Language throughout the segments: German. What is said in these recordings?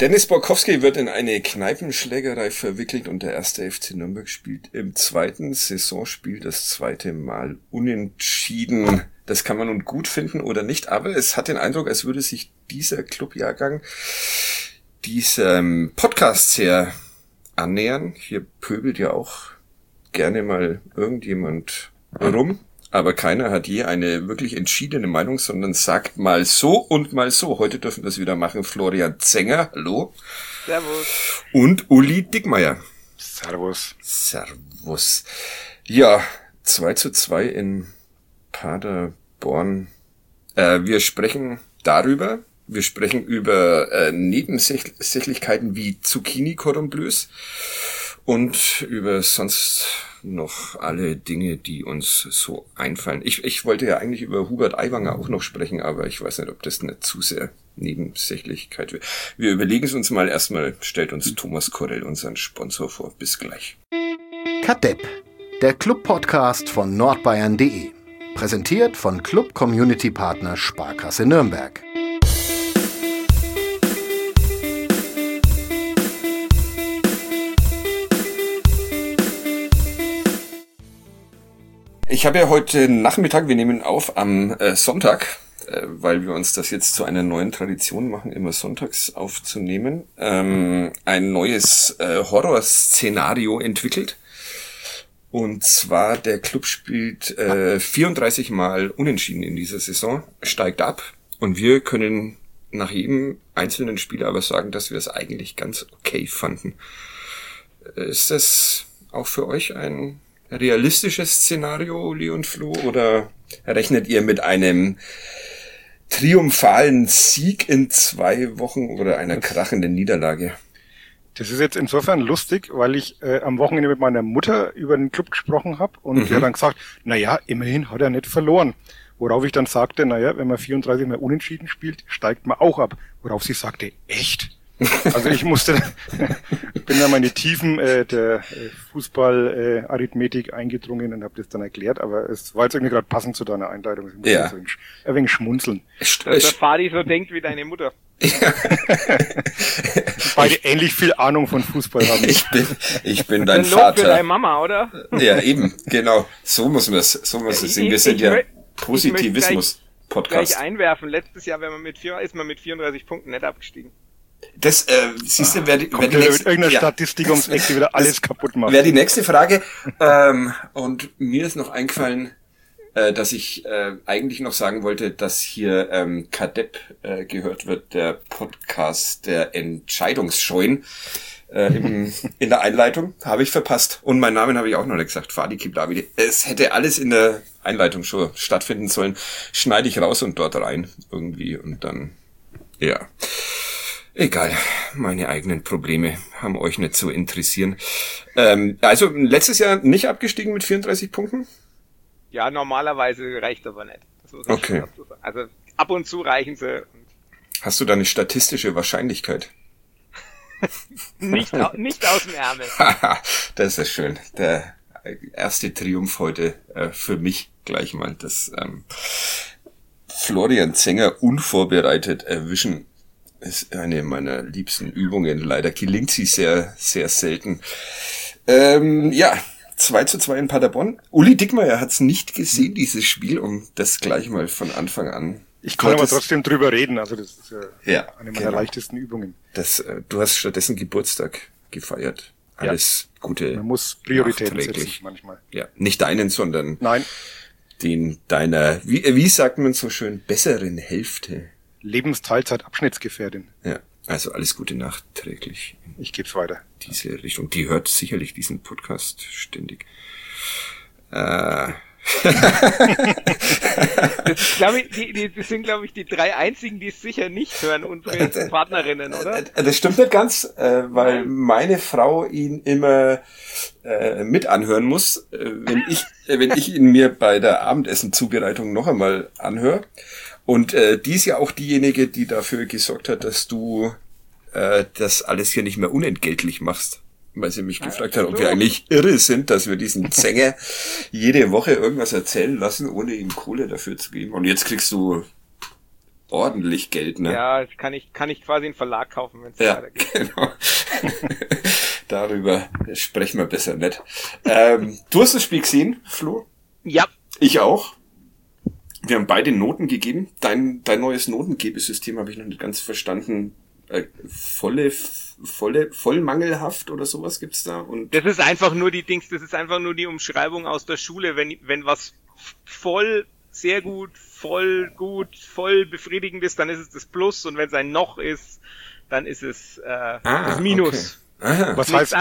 Dennis Borkowski wird in eine Kneipenschlägerei verwickelt und der 1. FC Nürnberg spielt im zweiten Saisonspiel das zweite Mal unentschieden. Das kann man nun gut finden oder nicht, aber es hat den Eindruck, als würde sich dieser Clubjahrgang diesem Podcast sehr annähern. Hier pöbelt ja auch gerne mal irgendjemand rum. Aber keiner hat je eine wirklich entschiedene Meinung, sondern sagt mal so und mal so. Heute dürfen wir es wieder machen. Florian Zenger, hallo. Servus. Und Uli Dickmeyer. Servus. Servus. Ja, 2:2 in Paderborn. Wir sprechen darüber. Wir sprechen über Nebensächlichkeiten wie Zucchini-Cordon Bleus und über sonst noch alle Dinge, die uns so einfallen. Ich wollte ja eigentlich über Hubert Aiwanger auch noch sprechen, aber ich weiß nicht, ob das nicht zu sehr Nebensächlichkeit wird. Wir überlegen es uns mal. Erstmal stellt uns Thomas Korell unseren Sponsor vor. Bis gleich. Kadepp, der Club-Podcast von nordbayern.de. Präsentiert von Club-Community-Partner Sparkasse Nürnberg. Ich habe ja heute Nachmittag, wir nehmen auf am Sonntag, weil wir uns das jetzt zu einer neuen Tradition machen, immer sonntags aufzunehmen, ein neues Horrorszenario entwickelt. Und zwar, der Club spielt 34 Mal unentschieden in dieser Saison, steigt ab und wir können nach jedem einzelnen Spiel aber sagen, dass wir es eigentlich ganz okay fanden. Ist das auch für euch ein realistisches Szenario, Uli und Flo, oder rechnet ihr mit einem triumphalen Sieg in 2 Wochen oder einer krachenden Niederlage? Das ist jetzt insofern lustig, weil ich am Wochenende mit meiner Mutter über den Club gesprochen habe und die hat dann gesagt, naja, immerhin hat er nicht verloren. Worauf ich dann sagte, naja, wenn man 34 Mal unentschieden spielt, steigt man auch ab. Worauf sie sagte, echt? Also ich bin da mal in die Tiefen der Fußball-Arithmetik eingedrungen und habe das dann erklärt, aber es war jetzt irgendwie gerade passend zu deiner Einleitung. Ich muss ja. so ein wenig schmunzeln. Dass der Fadi so denkt wie deine Mutter. Beide ähnlich viel Ahnung von Fußball haben. Ich bin dein Lob Vater. für deine Mama, oder? Ja, eben, genau. So muss man es sehen. Wir sind ja Positivismus-Podcast. Gleich einwerfen. Letztes Jahr ist man mit 34 Punkten nicht abgestiegen. Das, siehst du, wer die mit nächste, irgendeiner Statistik ums Eck, die wieder alles kaputt macht. Wäre die nächste Frage. Und mir ist noch eingefallen, dass ich eigentlich noch sagen wollte, dass hier Kadepp gehört wird, der Podcast der Entscheidungsscheuen. In der Einleitung habe ich verpasst. Und meinen Namen habe ich auch noch nicht gesagt. Fadi Kiblavi. Es hätte alles in der Einleitung schon stattfinden sollen. Schneide ich raus und dort rein irgendwie und dann, ja. Egal, meine eigenen Probleme haben euch nicht so interessieren. Also letztes Jahr nicht abgestiegen mit 34 Punkten? Ja, normalerweise reicht aber nicht. Das muss ich schon dazu sagen. Also ab und zu reichen sie. Hast du da eine statistische Wahrscheinlichkeit? nicht aus dem Ärmel. Das ist schön. Der erste Triumph heute für mich gleich mal. Das Florian Zenger unvorbereitet erwischen ist eine meiner liebsten Übungen. Leider gelingt sie sehr, sehr selten. Ja, 2:2 in Paderborn. Uli Dickmeyer hat's nicht gesehen, dieses Spiel, um das gleich mal von Anfang an. Ich kann aber trotzdem drüber reden, also das ist ja eine meiner leichtesten Übungen. Du hast stattdessen Geburtstag gefeiert. Alles Gute. Man muss Prioritäten setzen manchmal. Ja, nicht deinen, sondern nein, den deiner, wie sagt man so schön, besseren Hälfte. Lebensteilzeitabschnittsgefährdin. Ja, also alles Gute nachträglich. Ich geb's weiter. Diese Richtung. Die hört sicherlich diesen Podcast ständig. Das sind, glaube ich, die 3 einzigen, die es sicher nicht hören, unsere Partnerinnen, oder? Das stimmt nicht ganz, weil meine Frau ihn immer mit anhören muss, wenn ich ihn mir bei der Abendessenzubereitung noch einmal anhöre. Und die ist ja auch diejenige, die dafür gesorgt hat, dass du das alles hier nicht mehr unentgeltlich machst. Weil sie mich gefragt hat, ob wir eigentlich irre sind, dass wir diesen Zenger jede Woche irgendwas erzählen lassen, ohne ihm Kohle dafür zu geben. Und jetzt kriegst du ordentlich Geld, ne? Ja, das kann ich quasi einen Verlag kaufen, wenn es weitergeht. Genau. Darüber sprechen wir besser nicht. Du hast das Spiel gesehen, Flo? Ja. Ich auch. Wir haben beide Noten gegeben. Dein neues Notengebesystem habe ich noch nicht ganz verstanden. Voll mangelhaft oder sowas gibt's da? Und das ist einfach nur die Umschreibung aus der Schule, wenn was voll, sehr gut, voll befriedigend ist, dann ist es das Plus, und wenn es ein Noch ist, dann ist es das Minus. Okay.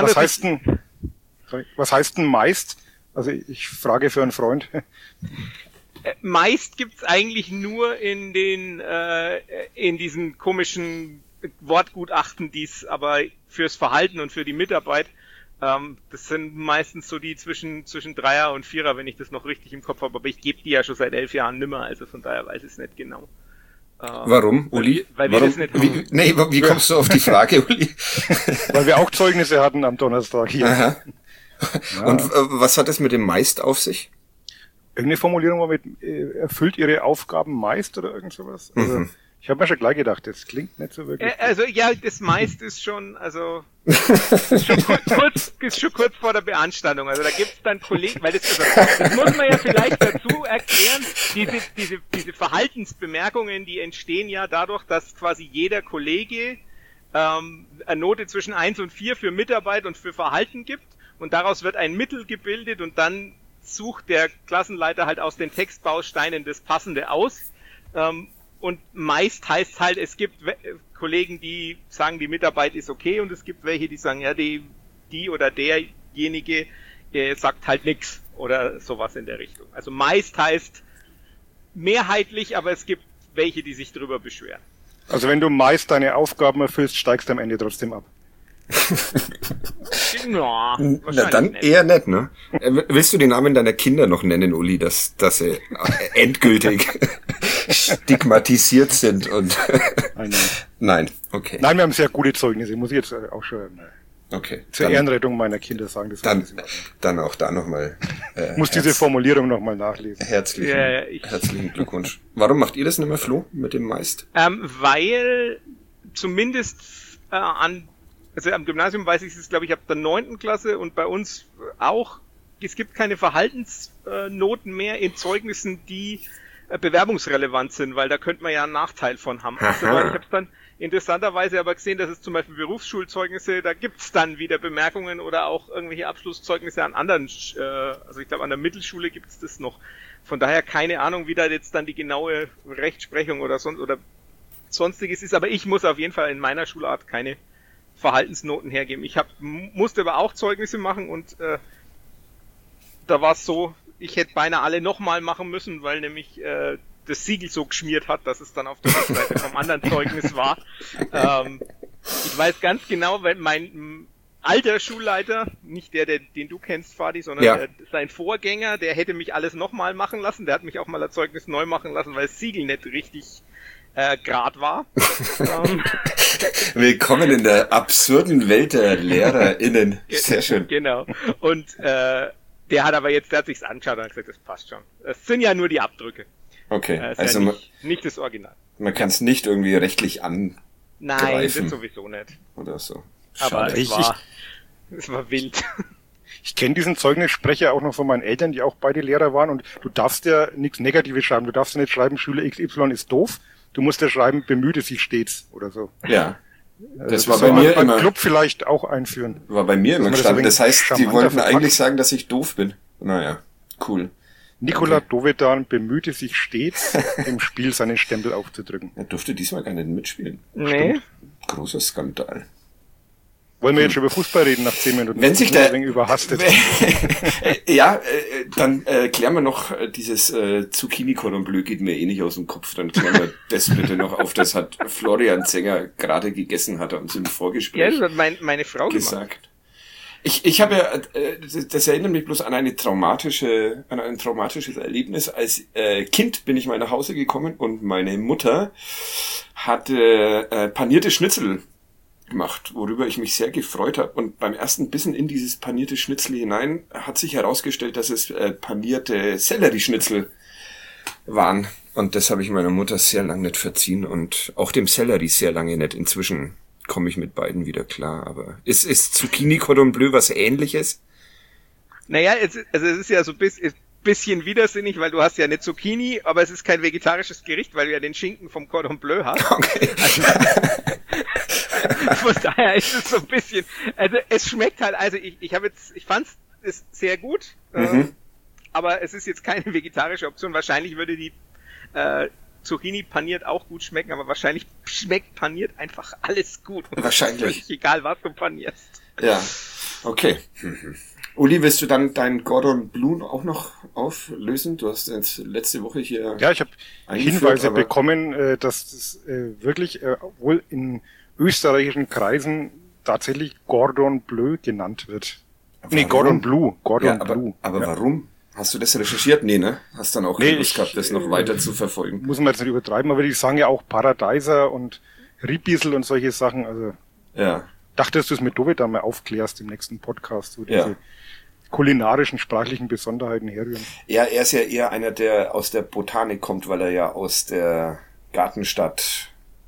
Was heißt denn meist? Also ich frage für einen Freund. Meist gibt's eigentlich nur in diesen komischen Wortgutachten, die es aber fürs Verhalten und für die Mitarbeit, das sind meistens so die zwischen Dreier und Vierer, wenn ich das noch richtig im Kopf habe, aber ich gebe die ja schon seit 11 Jahren nimmer, also von daher weiß ich es nicht genau. Warum, Uli? Weil wir das nicht haben. Wie kommst du auf die Frage, Uli? Weil wir auch Zeugnisse hatten am Donnerstag hier. Aha. Ja. Und was hat es mit dem meist auf sich? Irgendeine Formulierung war mit, erfüllt ihre Aufgaben meist oder irgend sowas? Also, ich habe mir schon gleich gedacht, das klingt nicht so wirklich. Also ja, das meist ist schon, also ist schon kurz vor der Beanstandung. Also da gibt's dann Kollegen, weil das muss man ja vielleicht dazu erklären, diese Verhaltensbemerkungen, die entstehen ja dadurch, dass quasi jeder Kollege eine Note zwischen 1 und 4 für Mitarbeit und für Verhalten gibt, und daraus wird ein Mittel gebildet, und dann sucht der Klassenleiter halt aus den Textbausteinen das Passende aus. Und meist heißt halt, es gibt Kollegen, die sagen, die Mitarbeit ist okay, und es gibt welche, die sagen, ja, die oder derjenige sagt halt nix oder sowas in der Richtung. Also meist heißt mehrheitlich, aber es gibt welche, die sich drüber beschweren. Also wenn du meist deine Aufgaben erfüllst, steigst du am Ende trotzdem ab. Na, dann nicht. Eher nicht, ne? Willst du den Namen deiner Kinder noch nennen, Uli, dass sie endgültig stigmatisiert sind und Nein, okay. Nein, wir haben sehr gute Zeugnisse, muss ich jetzt auch schon zur Ehrenrettung meiner Kinder sagen. Das dann auch da nochmal muss diese Formulierung nochmal nachlesen. Herzlichen Glückwunsch. Warum macht ihr das nicht mehr, Flo, mit dem meist? Weil zumindest also am Gymnasium weiß ich es, glaube ich, ab der 9. Klasse, und bei uns auch, es gibt keine Verhaltensnoten mehr in Zeugnissen, die bewerbungsrelevant sind, weil da könnte man ja einen Nachteil von haben. Also, ich habe es dann interessanterweise aber gesehen, dass es zum Beispiel Berufsschulzeugnisse, da gibt's dann wieder Bemerkungen oder auch irgendwelche Abschlusszeugnisse an anderen, also ich glaube an der Mittelschule gibt's das noch. Von daher keine Ahnung, wie da jetzt dann die genaue Rechtsprechung oder sonstiges ist, aber ich muss auf jeden Fall in meiner Schulart keine Verhaltensnoten hergeben. Ich musste aber auch Zeugnisse machen, und da war es so, ich hätte beinahe alle nochmal machen müssen, weil nämlich das Siegel so geschmiert hat, dass es dann auf der Rückseite vom anderen Zeugnis war. Ich weiß ganz genau, weil mein alter Schulleiter, nicht den du kennst, Fadi, sondern sein Vorgänger, der hätte mich alles nochmal machen lassen. Der hat mich auch mal ein Zeugnis neu machen lassen, weil das Siegel nicht richtig grad war. Willkommen in der absurden Welt der LehrerInnen. Sehr schön. Genau. Und der hat sich's angeschaut und hat gesagt, das passt schon. Es sind ja nur die Abdrücke. Okay. Also ja nicht das Original. Man kann es nicht irgendwie rechtlich angreifen. Nein, das sowieso nicht. Oder so. Schade. Aber es war wild. Ich kenne diesen Zeugnissprecher auch noch von meinen Eltern, die auch beide Lehrer waren, und du darfst ja nichts Negatives schreiben. Du darfst ja nicht schreiben, Schüler XY ist doof. Du musst ja schreiben, bemühte sich stets oder so. Ja. Das war bei mir immer. Club vielleicht auch einführen. War bei mir immer gestanden. Das heißt, die wollten eigentlich sagen, dass ich doof bin. Naja, cool. Nikola Dovedan bemühte sich stets, im Spiel seinen Stempel aufzudrücken. Er durfte diesmal gar nicht mitspielen. Nee. Großer Skandal. Wollen wir jetzt schon über Fußball reden nach 10 Minuten? Wenn sich der überhastet. Dann klären wir noch dieses Zucchini-Cordon Bleu geht mir eh nicht aus dem Kopf. Dann klären wir das bitte noch auf. Das hat Florian Zenger gerade gegessen, hat er uns im Vorgespräch das hat meine Frau gesagt. Gemacht. Ich habe ja, das erinnert mich bloß an ein traumatisches Erlebnis. Als Kind bin ich mal nach Hause gekommen und meine Mutter hatte panierte Schnitzel gemacht, worüber ich mich sehr gefreut habe. Und beim ersten Bissen in dieses panierte Schnitzel hinein hat sich herausgestellt, dass es panierte Sellerieschnitzel waren. Und das habe ich meiner Mutter sehr lange nicht verziehen und auch dem Sellerie sehr lange nicht. Inzwischen komme ich mit beiden wieder klar. Aber ist Zucchini Cordon Bleu was Ähnliches? Naja, es ist ja so ein bisschen widersinnig, weil du hast ja eine Zucchini, aber es ist kein vegetarisches Gericht, weil du ja den Schinken vom Cordon Bleu hast. Okay. Also, von daher ist es so ein bisschen, also es schmeckt halt, also ich fand es sehr gut, aber es ist jetzt keine vegetarische Option. Wahrscheinlich würde die Zucchini paniert auch gut schmecken, aber wahrscheinlich schmeckt paniert einfach alles gut. Wahrscheinlich. Egal, was du panierst. Ja, okay. Uli, willst du dann dein Cordon Bleu auch noch auflösen? Du hast jetzt letzte Woche hier... Ja, ich habe Hinweise bekommen, dass das wirklich wohl in österreichischen Kreisen tatsächlich Cordon Bleu genannt wird. Warum? Nee, Cordon Bleu. Bleu. Aber warum? Hast du das recherchiert? Nee, ne? Hast dann auch keine Lust gehabt, das noch weiter zu verfolgen. Muss man jetzt nicht übertreiben, aber die sagen ja auch Paradeiser und Riebissel und solche Sachen. Also ja. Dachtest du es mit Dovid dann mal aufklärst im nächsten Podcast, wo diese kulinarischen, sprachlichen Besonderheiten herrühren? Ja, er ist ja eher einer, der aus der Botanik kommt, weil er ja aus der Gartenstadt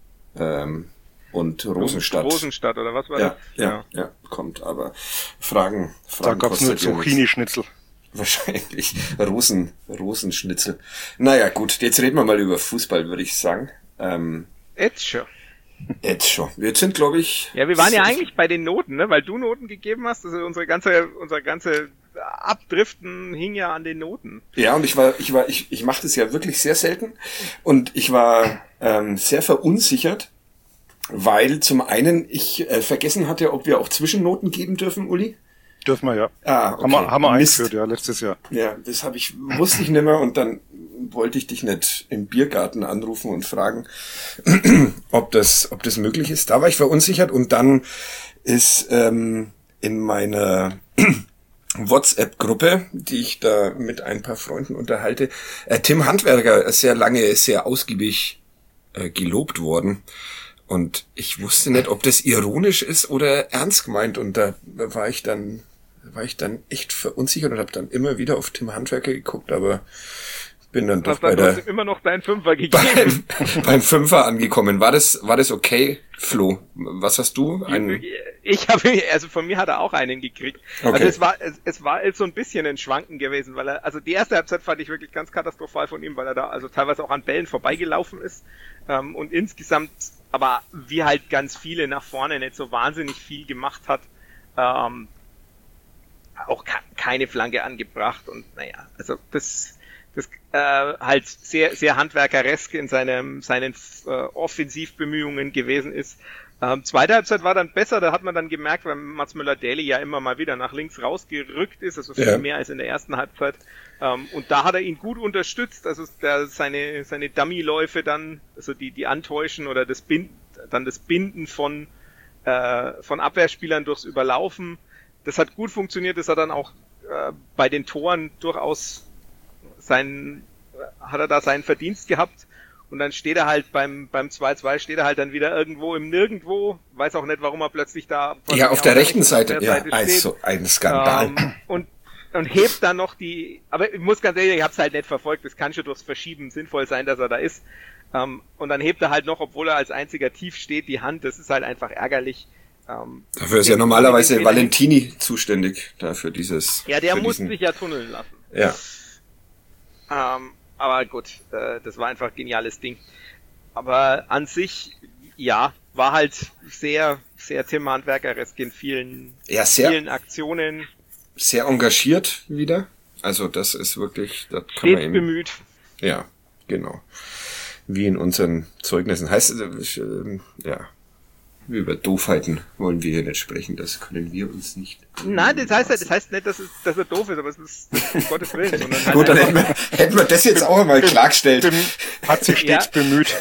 und Rosenstadt. Rosenstadt, oder was war das? Ja, kommt, aber Fragen da gab's nur Zucchini-Schnitzel. Wahrscheinlich. Rosenschnitzel. Naja, gut, jetzt reden wir mal über Fußball, würde ich sagen. Jetzt schon. Wir sind, glaube ich... Ja, wir waren ja eigentlich bei den Noten, ne? Weil du Noten gegeben hast. Also unser ganze Abdriften hing ja an den Noten. Ja, und ich mache das ja wirklich sehr selten. Und ich war sehr verunsichert, weil zum einen ich vergessen hatte, ob wir auch Zwischennoten geben dürfen, Uli. Dürfen wir, ja. Okay. Haben wir eingeführt, ja, letztes Jahr. Ja, das wusste ich nicht mehr und dann wollte ich dich nicht im Biergarten anrufen und fragen, ob das möglich ist. Da war ich verunsichert und dann ist in meiner WhatsApp-Gruppe, die ich da mit ein paar Freunden unterhalte, Tim Handwerker sehr lange, sehr ausgiebig gelobt worden. Und ich wusste nicht, ob das ironisch ist oder ernst gemeint. Und da war ich dann echt verunsichert und habe dann immer wieder auf Tim Handwerker geguckt, aber bin dann doch immer noch deinen Fünfer gegeben. beim Fünfer angekommen. War das okay, Flo? Was hast du? Also von mir hat er auch einen gekriegt. Okay. Also es war so ein bisschen ein Schwanken gewesen, weil also die erste Halbzeit fand ich wirklich ganz katastrophal von ihm, weil er da also teilweise auch an Bällen vorbeigelaufen ist und insgesamt, aber wie halt ganz viele nach vorne nicht so wahnsinnig viel gemacht hat, auch keine Flanke angebracht und naja, also das halt sehr, sehr handwerkeresk in seinen Offensivbemühungen gewesen ist. Zweite Halbzeit war dann besser, da hat man dann gemerkt, weil Mats Müller-Dähle ja immer mal wieder nach links rausgerückt ist, also viel mehr als in der ersten Halbzeit. Und da hat er ihn gut unterstützt, also seine Dummy-Läufe dann, also die Antäuschen oder das Binden von Abwehrspielern durchs Überlaufen. Das hat gut funktioniert, das hat dann auch bei den Toren durchaus hat er da seinen Verdienst gehabt und dann steht er halt beim 2-2 steht er halt dann wieder irgendwo im Nirgendwo, weiß auch nicht, warum er plötzlich da auf der rechten Seite, also ein Skandal. Und hebt dann noch aber ich muss ganz ehrlich, ich hab's halt nicht verfolgt, das kann schon durchs Verschieben sinnvoll sein, dass er da ist. Und dann hebt er halt noch, obwohl er als einziger tief steht, die Hand, das ist halt einfach ärgerlich. Dafür ist ja normalerweise Valentini zuständig, dafür dieses... Ja, der musste sich ja tunneln lassen. Ja. Aber gut, das war einfach ein geniales Ding. Aber an sich, ja, war halt sehr, sehr Tim Handwerkeresk in vielen Aktionen. Sehr engagiert wieder. Also das ist wirklich... Das kann stets man bemüht. Ja, genau. Wie in unseren Zeugnissen. Heißt, über Doofheiten wollen wir hier nicht sprechen, das können wir uns nicht. Nein, das heißt nicht, dass er doof ist, aber es ist um Gottes Willen. Sondern Gut, dann hätten wir das jetzt auch einmal klargestellt. Hat sich stets bemüht.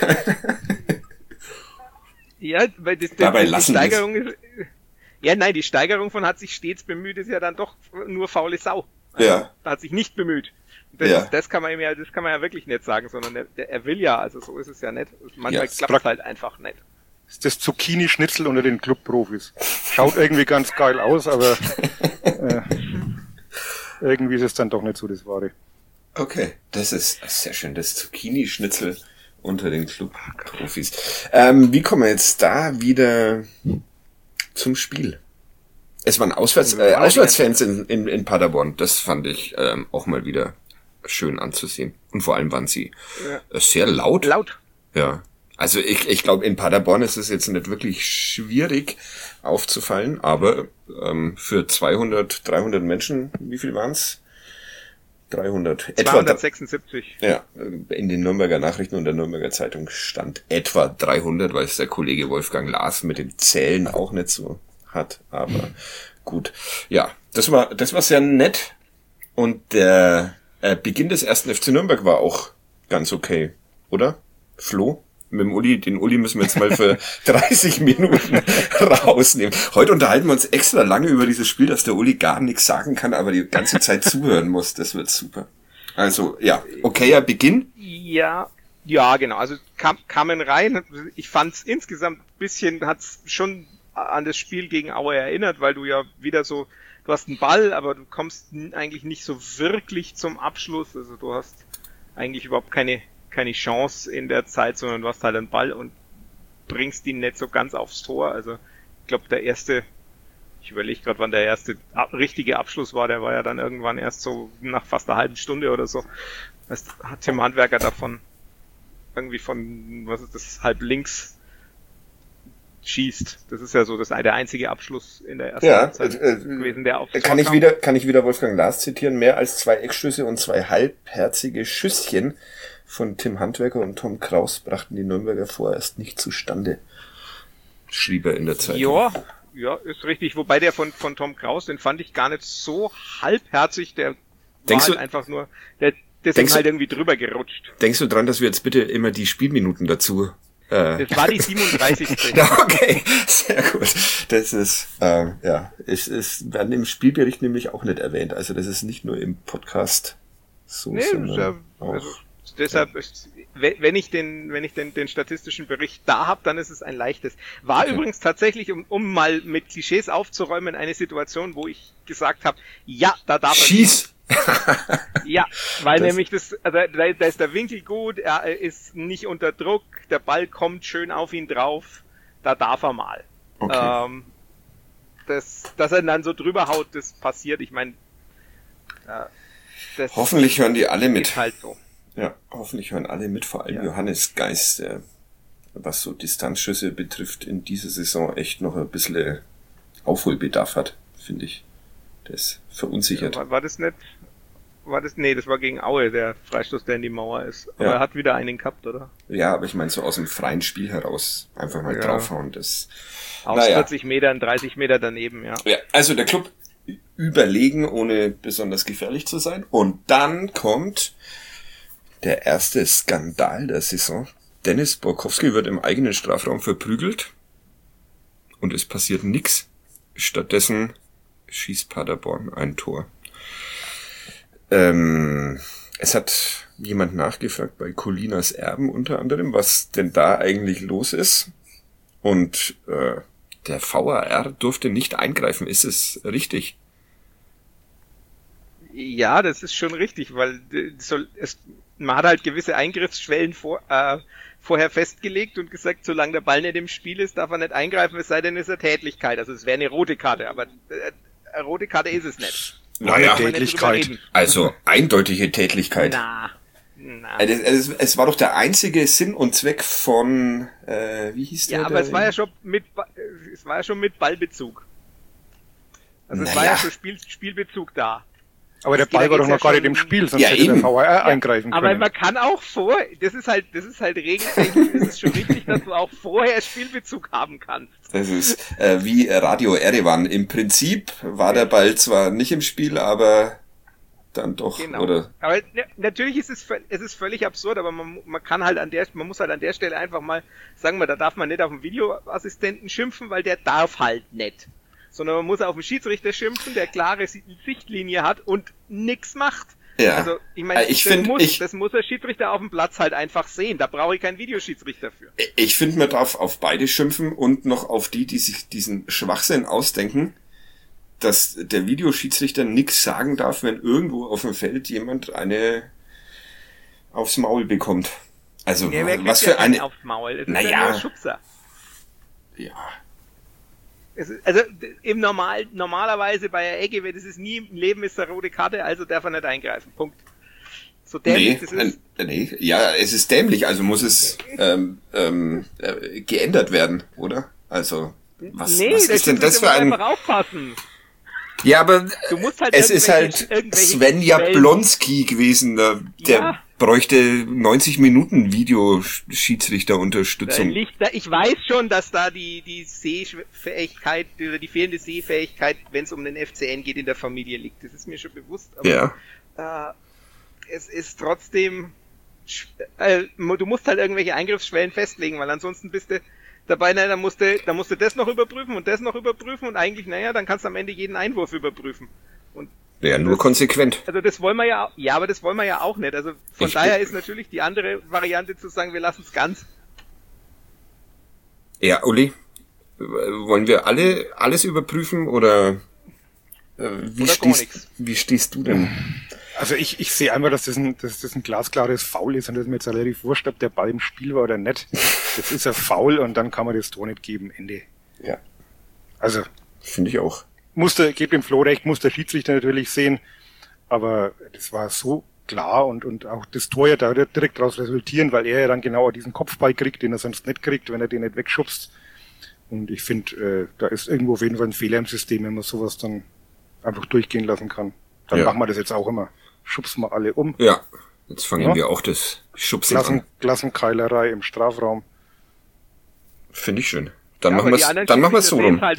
Ja, weil die Steigerung ist. Ja, nein, die Steigerung von hat sich stets bemüht ist ja dann doch nur faule Sau. Also, ja. Hat sich nicht bemüht. Das kann man ja wirklich nicht sagen, sondern er will ja, also so ist es ja nicht. Manchmal klappt es halt einfach nicht. Das Zucchini-Schnitzel unter den Clubprofis. Schaut irgendwie ganz geil aus, aber irgendwie ist es dann doch nicht so das Wahre. Okay, das ist sehr schön. Das Zucchini-Schnitzel unter den Club-Profis. Wie kommen wir jetzt da wieder zum Spiel? Es waren Auswärtsfans in Paderborn. Das fand ich auch mal wieder schön anzusehen. Und vor allem waren sie sehr laut. Laut. Ja. Also ich glaube, in Paderborn ist es jetzt nicht wirklich schwierig aufzufallen, aber für 200, 300 Menschen, wie viel waren's? 300. 276. Ja, in den Nürnberger Nachrichten und der Nürnberger Zeitung stand etwa 300, weil es der Kollege Wolfgang Lars mit den Zählen auch nicht so hat, aber gut. Ja, das war sehr nett und der Beginn des ersten FC Nürnberg war auch ganz okay, oder? Flo? Mit dem Uli, den Uli müssen wir jetzt mal für 30 Minuten rausnehmen. Heute unterhalten wir uns extra lange über dieses Spiel, dass der Uli gar nichts sagen kann, aber die ganze Zeit zuhören muss. Das wird super. Also, ja, okayer Beginn. Ja, genau. Also kamen rein. Ich fand's insgesamt ein bisschen, hat's schon an das Spiel gegen Aue erinnert, weil du ja wieder so, du hast einen Ball, aber du kommst eigentlich nicht so wirklich zum Abschluss. Also du hast eigentlich überhaupt keine Chance in der Zeit, sondern du hast halt einen Ball und bringst ihn nicht so ganz aufs Tor. Also ich glaube, ich überlege gerade, wann der erste richtige Abschluss war, der war ja dann irgendwann erst so nach fast einer halben Stunde oder so. Das hat Tim Handwerker davon irgendwie von, was ist das, halb links schießt. Das ist ja so der einzige Abschluss in der ersten Halbzeit gewesen, der aufs Tor kann ich wieder Wolfgang Lars zitieren, mehr als 2 Eckschüsse und 2 halbherzige Schüsschen von Tim Handwerker und Tom Kraus brachten die Nürnberger vorerst nicht zustande, schrieb er in der Zeitung. Ja, ist richtig. Wobei der von Tom Kraus, den fand ich gar nicht so halbherzig. Der war halt einfach nur, der ist halt irgendwie drüber gerutscht. Denkst du dran, dass wir jetzt bitte immer die Spielminuten dazu... Das war die 37. Okay, sehr gut. Das ist, es werden im Spielbericht nämlich auch nicht erwähnt. Also das ist nicht nur im Podcast so, nee, sondern auch... Also, deshalb, wenn ich den statistischen Bericht da habe, dann ist es ein leichtes. War übrigens tatsächlich, um mal mit Klischees aufzuräumen, eine Situation, wo ich gesagt habe, ja, da darf er schieß! Ja, weil nämlich da ist der Winkel gut, er ist nicht unter Druck, der Ball kommt schön auf ihn drauf, da darf er mal. Okay. Dass er dann so drüber haut, das passiert, ich meine, hoffentlich hören die alle mit. Ist halt so. Ja, hoffentlich hören alle mit, vor allem Johannes Geist, der, was so Distanzschüsse betrifft, in dieser Saison echt noch ein bisschen Aufholbedarf hat, finde ich. Der ist verunsichert. War das nicht? Nee, das war gegen Aue, der Freistoß, der in die Mauer ist. Aber er hat wieder einen gehabt, oder? Ja, aber ich meine so aus dem freien Spiel heraus einfach mal draufhauen. Das, aus 40 Metern, 30 Meter daneben, ja. Ja, also der Club überlegen, ohne besonders gefährlich zu sein. Und dann kommt der erste Skandal der Saison. Dennis Borkowski wird im eigenen Strafraum verprügelt und es passiert nichts. Stattdessen schießt Paderborn ein Tor. Es hat jemand nachgefragt bei Colinas Erben unter anderem, was denn da eigentlich los ist. Und der VAR durfte nicht eingreifen. Ist es richtig? Ja, das ist schon richtig, weil man hat halt gewisse Eingriffsschwellen vorher festgelegt und gesagt, solange der Ball nicht im Spiel ist, darf er nicht eingreifen, es sei denn, es ist eine Tätlichkeit. Also es wäre eine rote Karte, aber eine rote Karte ist es nicht. Naja, Tätlichkeit. Also eindeutige Tätlichkeit. Es war doch der einzige Sinn und Zweck von, wie hieß der? Ja, aber es war ja schon mit Ballbezug. Also es war ja schon Spielbezug da. Aber der Ball war doch noch gar nicht im Spiel, sonst hätte der VAR eingreifen können. Aber man kann auch das ist halt regeltechnisch, das ist schon richtig, dass du auch vorher Spielbezug haben kannst. Das ist wie Radio Erevan. Im Prinzip war der Ball zwar nicht im Spiel, aber dann doch, genau. Oder? Aber natürlich ist es ist völlig absurd, aber man kann halt man muss halt an der Stelle einfach mal sagen, da darf man nicht auf den Videoassistenten schimpfen, weil der darf halt nicht. Sondern man muss auf den Schiedsrichter schimpfen, der klare Sichtlinie hat und nix macht. Ja. Also, ich meine, das muss der Schiedsrichter auf dem Platz halt einfach sehen. Da brauche ich keinen Videoschiedsrichter für. Ich finde, man darf auf beide schimpfen und noch auf die sich diesen Schwachsinn ausdenken, dass der Videoschiedsrichter nix sagen darf, wenn irgendwo auf dem Feld jemand eine aufs Maul bekommt. Also, Ja, wer was kriegt für eine... aufs Maul? Es ist Naja. ja nur Schubser. Ja, Also normalerweise bei der Ecke, das ist nie im Leben ist eine rote Karte, also darf er nicht eingreifen. Punkt. So dämlich das ist. nee, ja, es ist dämlich, also muss es geändert werden, oder? Also, was ist denn das für ein... einfach aufpassen. Ja, aber Du musst halt es ist halt irgendwelche Sven Jablonski gewesen, der Ja. bräuchte 90 Minuten Videoschiedsrichterunterstützung. Ich weiß schon, dass da die Sehfähigkeit oder die fehlende Sehfähigkeit, wenn es um den FCN geht, in der Familie liegt. Das ist mir schon bewusst. Aber Ja, es ist trotzdem, du musst halt irgendwelche Eingriffsschwellen festlegen, weil ansonsten bist du dabei, dann musst du das noch überprüfen und das noch überprüfen und eigentlich, dann kannst du am Ende jeden Einwurf überprüfen. Und ja, nur konsequent. also das wollen wir aber das wollen wir ja auch nicht. Also von daher ist natürlich die andere Variante zu sagen, wir lassen es ganz. Ja, Uli, wollen wir alles überprüfen oder wie stehst du denn? Also ich sehe einmal, dass das ein glasklares Foul ist und das ist mir jetzt relativ wurscht, ob der Ball im Spiel war oder nicht. Das ist ein Foul und dann kann man das Tor nicht geben, Ende. Ja, Also finde ich auch. geht dem Flo recht, muss der Schiedsrichter natürlich sehen, aber das war so klar und auch das Tor ja da direkt daraus resultieren, weil er ja dann genau diesen Kopfball kriegt, den er sonst nicht kriegt, wenn er den nicht wegschubst. Und ich finde, da ist irgendwo auf jeden Fall ein Fehler im System, wenn man sowas dann einfach durchgehen lassen kann. Dann machen wir das jetzt auch immer. Schubsen wir alle um. Ja, jetzt fangen wir auch das Schubsen an. Klassenkeilerei im Strafraum. Finde ich schön. Dann machen wir es so rum. Halt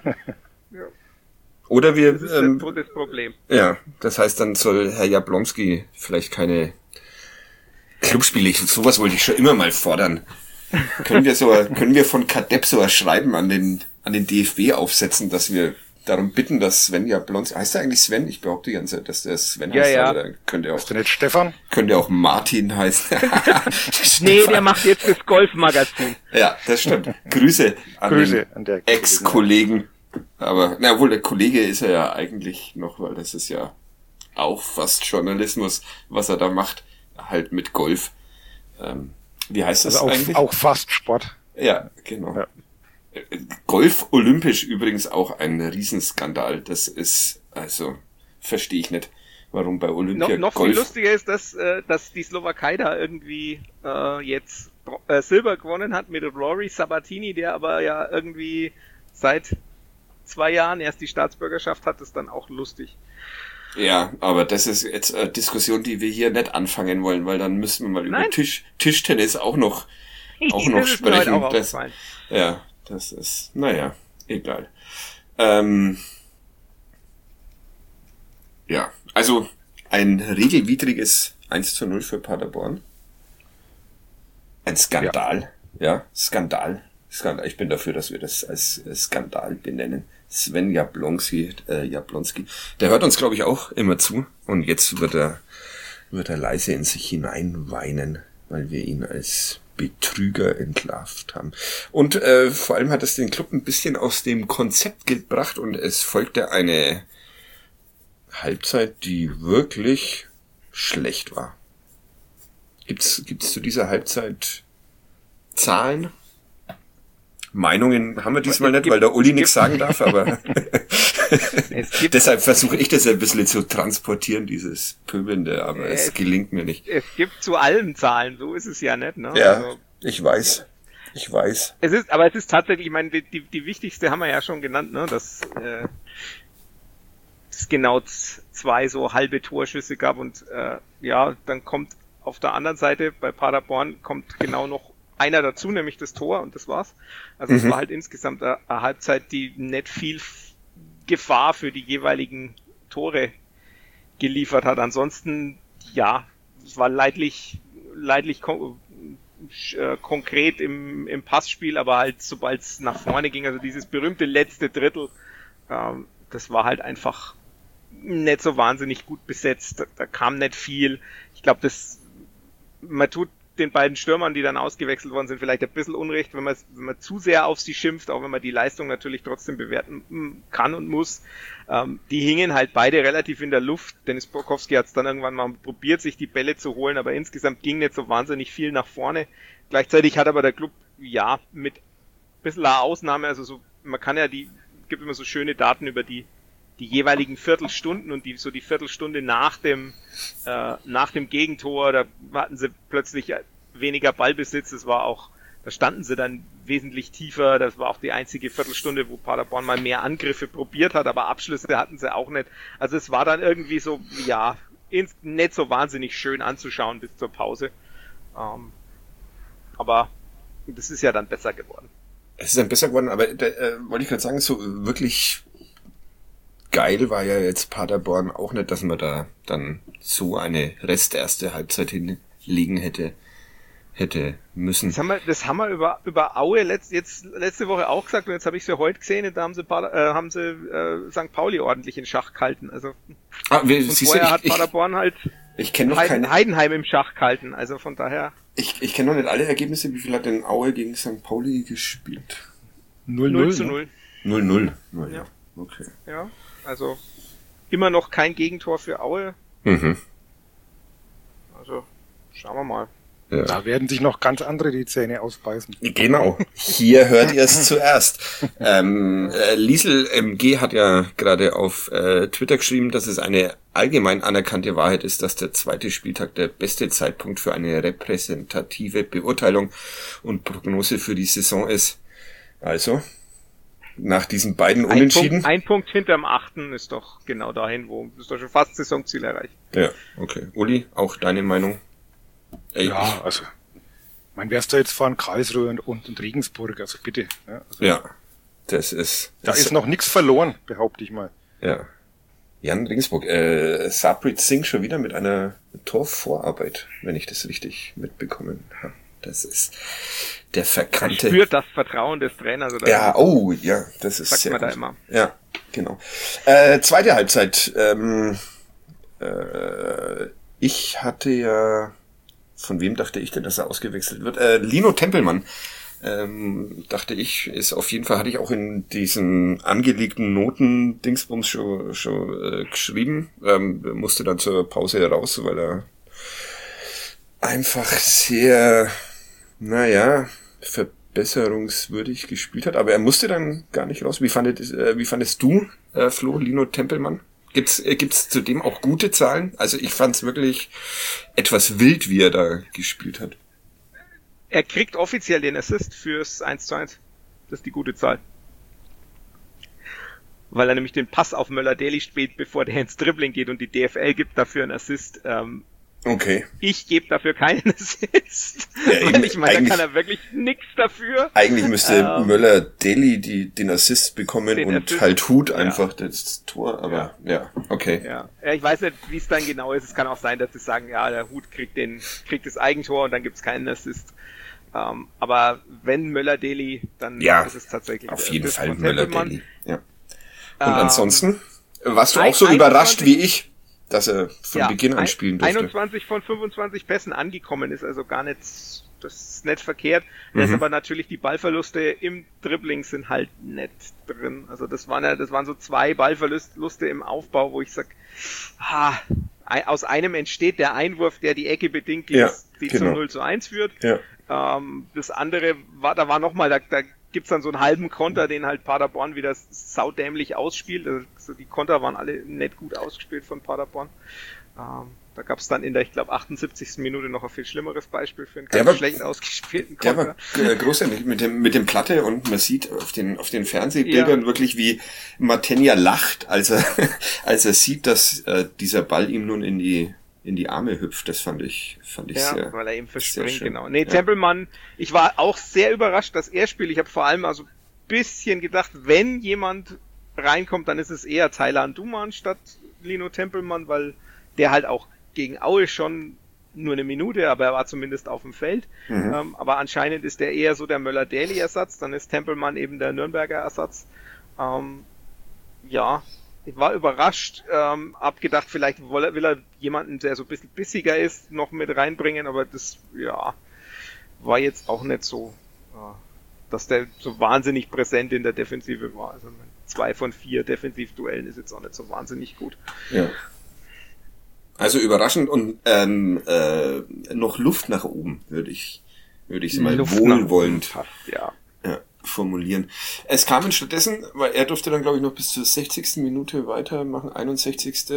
Oder wir... das ist das Problem. Ja, das heißt, dann soll Herr Jablonski vielleicht keine Clubspiele, sowas wollte ich schon immer mal fordern. Können wir von Kadepp so ein Schreiben an den DFB aufsetzen, dass wir darum bitten, dass Sven Jablonski, heißt er eigentlich Sven? Ich behaupte die ganze Zeit, dass der Sven heißt, ja. aber könnte auch, Ist der nicht Stefan? Könnte auch Martin heißen. Nee, der macht jetzt das Golfmagazin. Ja, das stimmt. Grüße an an der Ex-Kollegen. Aber, obwohl der Kollege ist er ja eigentlich noch, weil das ist ja auch fast Journalismus, was er da macht, halt mit Golf. Wie heißt das also eigentlich? Auch fast Sport. Ja, genau. Ja. Golf olympisch übrigens auch ein Riesenskandal. Das ist, also, verstehe ich nicht, warum bei Olympia Noch Golf... viel lustiger ist, dass die Slowakei da irgendwie jetzt Silber gewonnen hat mit Rory Sabatini, der aber ja irgendwie seit 2 Jahren erst die Staatsbürgerschaft hat. Das ist dann auch lustig. Ja, aber das ist jetzt eine Diskussion, die wir hier nicht anfangen wollen, weil dann müssen wir mal über Tischtennis auch noch Das ist mir heute sprechen. auch aufgefallen. Ja, das ist, egal. Ja, also ein regelwidriges 1:0 für Paderborn. Ein Skandal. Ja, Skandal. Ich bin dafür, dass wir das als Skandal benennen. Sven Jablonski, der hört uns, glaube ich, auch immer zu. Und jetzt wird er leise in sich hineinweinen, weil wir ihn als Betrüger entlarvt haben. Und vor allem hat es den Club ein bisschen aus dem Konzept gebracht und es folgte eine Halbzeit, die wirklich schlecht war. Gibt's zu dieser Halbzeit Zahlen? Meinungen haben wir diesmal nicht, weil der Uli nichts sagen darf, aber deshalb versuche ich das ein bisschen zu transportieren, dieses Pöbelnde, aber es gelingt mir nicht. Es gibt zu allen Zahlen, so ist es ja nicht, ne? Ja, Also, ich weiß. es ist tatsächlich, ich meine, die wichtigste haben wir ja schon genannt, ne, dass es genau 2 so halbe Torschüsse gab und dann kommt auf der anderen Seite bei Paderborn kommt genau noch einer dazu, nämlich das Tor und das war's. Also es war halt insgesamt eine Halbzeit, die nicht viel Gefahr für die jeweiligen Tore geliefert hat. Ansonsten, es war leidlich konkret im Passspiel, aber halt sobald es nach vorne ging, also dieses berühmte letzte Drittel, das war halt einfach nicht so wahnsinnig gut besetzt. Da kam nicht viel. Ich glaube, man tut den beiden Stürmern, die dann ausgewechselt worden sind, vielleicht ein bisschen Unrecht, wenn man zu sehr auf sie schimpft, auch wenn man die Leistung natürlich trotzdem bewerten kann und muss. Die hingen halt beide relativ in der Luft. Dennis Borkowski hat es dann irgendwann mal probiert, sich die Bälle zu holen, aber insgesamt ging nicht so wahnsinnig viel nach vorne. Gleichzeitig hat aber der Club, ja, mit ein bisschen einer Ausnahme, also so, man kann ja gibt immer so schöne Daten über die jeweiligen Viertelstunden und die Viertelstunde nach dem Gegentor, da hatten sie plötzlich weniger Ballbesitz, da standen sie dann wesentlich tiefer, das war auch die einzige Viertelstunde, wo Paderborn mal mehr Angriffe probiert hat, aber Abschlüsse hatten sie auch nicht. Also es war dann irgendwie so, ja, nicht so wahnsinnig schön anzuschauen bis zur Pause. Aber das ist ja dann besser geworden. Es ist dann besser geworden, aber wollte ich gerade sagen, so wirklich geil war ja jetzt Paderborn auch nicht, dass man da dann so eine erste Halbzeit hinlegen hätte müssen. Das haben wir über Aue letzte Woche auch gesagt und jetzt habe ich sie heute gesehen und da haben sie St. Pauli ordentlich in Schach gehalten. Also vorher hat Paderborn halt ich kenne noch keine Heidenheim im Schach gehalten, also von daher. Ich kenne noch nicht alle Ergebnisse. Wie viel hat denn Aue gegen St. Pauli gespielt? 0-0. 0-0. Ja. Okay. Ja, also immer noch kein Gegentor für Aue. Mhm. Also schauen wir mal. Ja. Da werden sich noch ganz andere die Zähne ausbeißen. Genau. Hier hört ihr es zuerst. Liesel MG hat ja gerade auf Twitter geschrieben, dass es eine allgemein anerkannte Wahrheit ist, dass der zweite Spieltag der beste Zeitpunkt für eine repräsentative Beurteilung und Prognose für die Saison ist. Also, nach diesen beiden Unentschieden. Ein Punkt hinterm 8. ist doch genau dahin, wo ist doch schon fast Saisonziel erreicht. Ja, okay. Uli, auch deine Meinung? Ja, also, wer ist da jetzt fahren? Karlsruhe und Regensburg, also bitte. Ja, also, ja, das ist... Da ist noch nichts verloren, behaupte ich mal. Ja. Jan Regensburg, Sabrit Singh schon wieder mit einer Torvorarbeit, wenn ich das richtig mitbekommen habe. Das ist der verkannte... Er spürt das Vertrauen des Trainers. Oder ja, oh, ja, das ist sagt sehr man gut. da immer. Ja, genau. Zweite Halbzeit. Ich hatte ja... Von wem dachte ich denn, dass er ausgewechselt wird? Lino Tempelmann, dachte ich, ist auf jeden Fall, hatte ich auch in diesen angelegten Noten-Dingsbums schon geschrieben. Musste dann zur Pause raus, weil er einfach sehr, verbesserungswürdig gespielt hat. Aber er musste dann gar nicht raus. Wie fandest du, Flo, Lino Tempelmann? Gibt's zudem auch gute Zahlen? Also ich fand's wirklich etwas wild, wie er da gespielt hat. Er kriegt offiziell den Assist fürs 1:1. Das ist die gute Zahl. Weil er nämlich den Pass auf Möller-Daly spielt, bevor der ins Dribbling geht und die DFL gibt dafür einen Assist. Okay. Ich gebe dafür keinen Assist. Ja, weil ich meine, da kann er wirklich nichts dafür. Eigentlich müsste Möller-Daly den Assist bekommen und Assist, halt Hut einfach das Tor, aber ja, okay. Ja, ich weiß nicht, wie es dann genau ist. Es kann auch sein, dass sie sagen, ja, der Hut kriegt das Eigentor und dann gibt's keinen Assist. Aber wenn Möller-Daly, dann ist es tatsächlich auf jeden Fall Möller-Daly. Ja. Und ansonsten warst du auch so 21, überrascht wie ich, dass er von Beginn an spielen durfte. 21 von 25 Pässen angekommen ist, also gar nicht, das ist nicht verkehrt. Das ist aber natürlich die Ballverluste im Dribbling sind halt nicht drin. Also das waren so 2 Ballverluste im Aufbau, wo ich sag, aus einem entsteht der Einwurf, der die Ecke bedingt, die zum 0:1 führt. Ja. Das andere da war nochmal, da gibt's dann so einen halben Konter, den halt Paderborn wieder saudämlich ausspielt. Also die Konter waren alle nicht gut ausgespielt von Paderborn. Da gab's dann in der, ich glaube, 78. Minute noch ein viel schlimmeres Beispiel für einen ganz schlecht ausgespielten Konter. Der war großartig mit dem Platte und man sieht auf den Fernsehbildern wirklich, wie Matenja lacht, als er sieht, dass dieser Ball ihm nun in die Arme hüpft. Das fand ich sehr, weil er eben verspringt, genau. Nee, Tempelmann, ich war auch sehr überrascht, dass er spielt. Ich habe vor allem also ein bisschen gedacht, wenn jemand reinkommt, dann ist es eher Taylan Duman statt Lino Tempelmann, weil der halt auch gegen Aue schon nur eine Minute, aber er war zumindest auf dem Feld. Aber anscheinend ist der eher so der Möller-Daly-Ersatz, dann ist Tempelmann eben der Nürnberger Ersatz. Ich war überrascht, hab gedacht, vielleicht will er jemanden, der so ein bisschen bissiger ist, noch mit reinbringen, aber das, war jetzt auch nicht so, dass der so wahnsinnig präsent in der Defensive war. Also 2 von 4 Defensivduellen ist jetzt auch nicht so wahnsinnig gut. Ja. Also überraschend und noch Luft nach oben, würde ich mal wohlwollend formulieren. Es kamen stattdessen, weil er durfte dann, glaube ich, noch bis zur 60. Minute weitermachen, 61.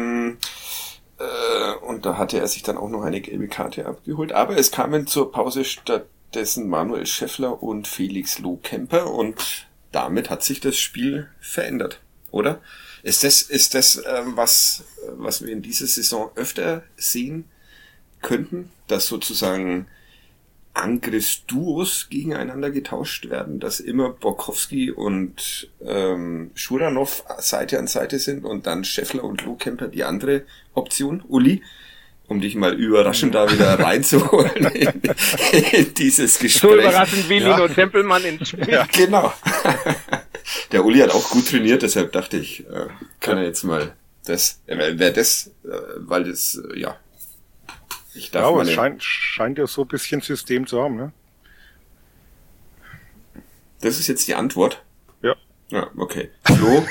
Und da hatte er sich dann auch noch eine gelbe Karte abgeholt. Aber es kamen zur Pause stattdessen Manuel Scheffler und Felix Lohkemper und damit hat sich das Spiel verändert, oder? Ist das was wir in dieser Saison öfter sehen könnten, dass sozusagen Angriffsduos gegeneinander getauscht werden, dass immer Borkowski und Schuranov Seite an Seite sind und dann Scheffler und Lohkemper die andere Option? Uli, um dich mal überraschend da wieder reinzuholen in dieses Gespräch. So überraschend wie Lino Tempelmann ins Spiel. Ja, genau. Der Uli hat auch gut trainiert, deshalb dachte ich, kann er jetzt mal weil das, ich darf aber es scheint ja so ein bisschen System zu haben, ne? Das ist jetzt die Antwort? Ja. Ja, okay. Flo?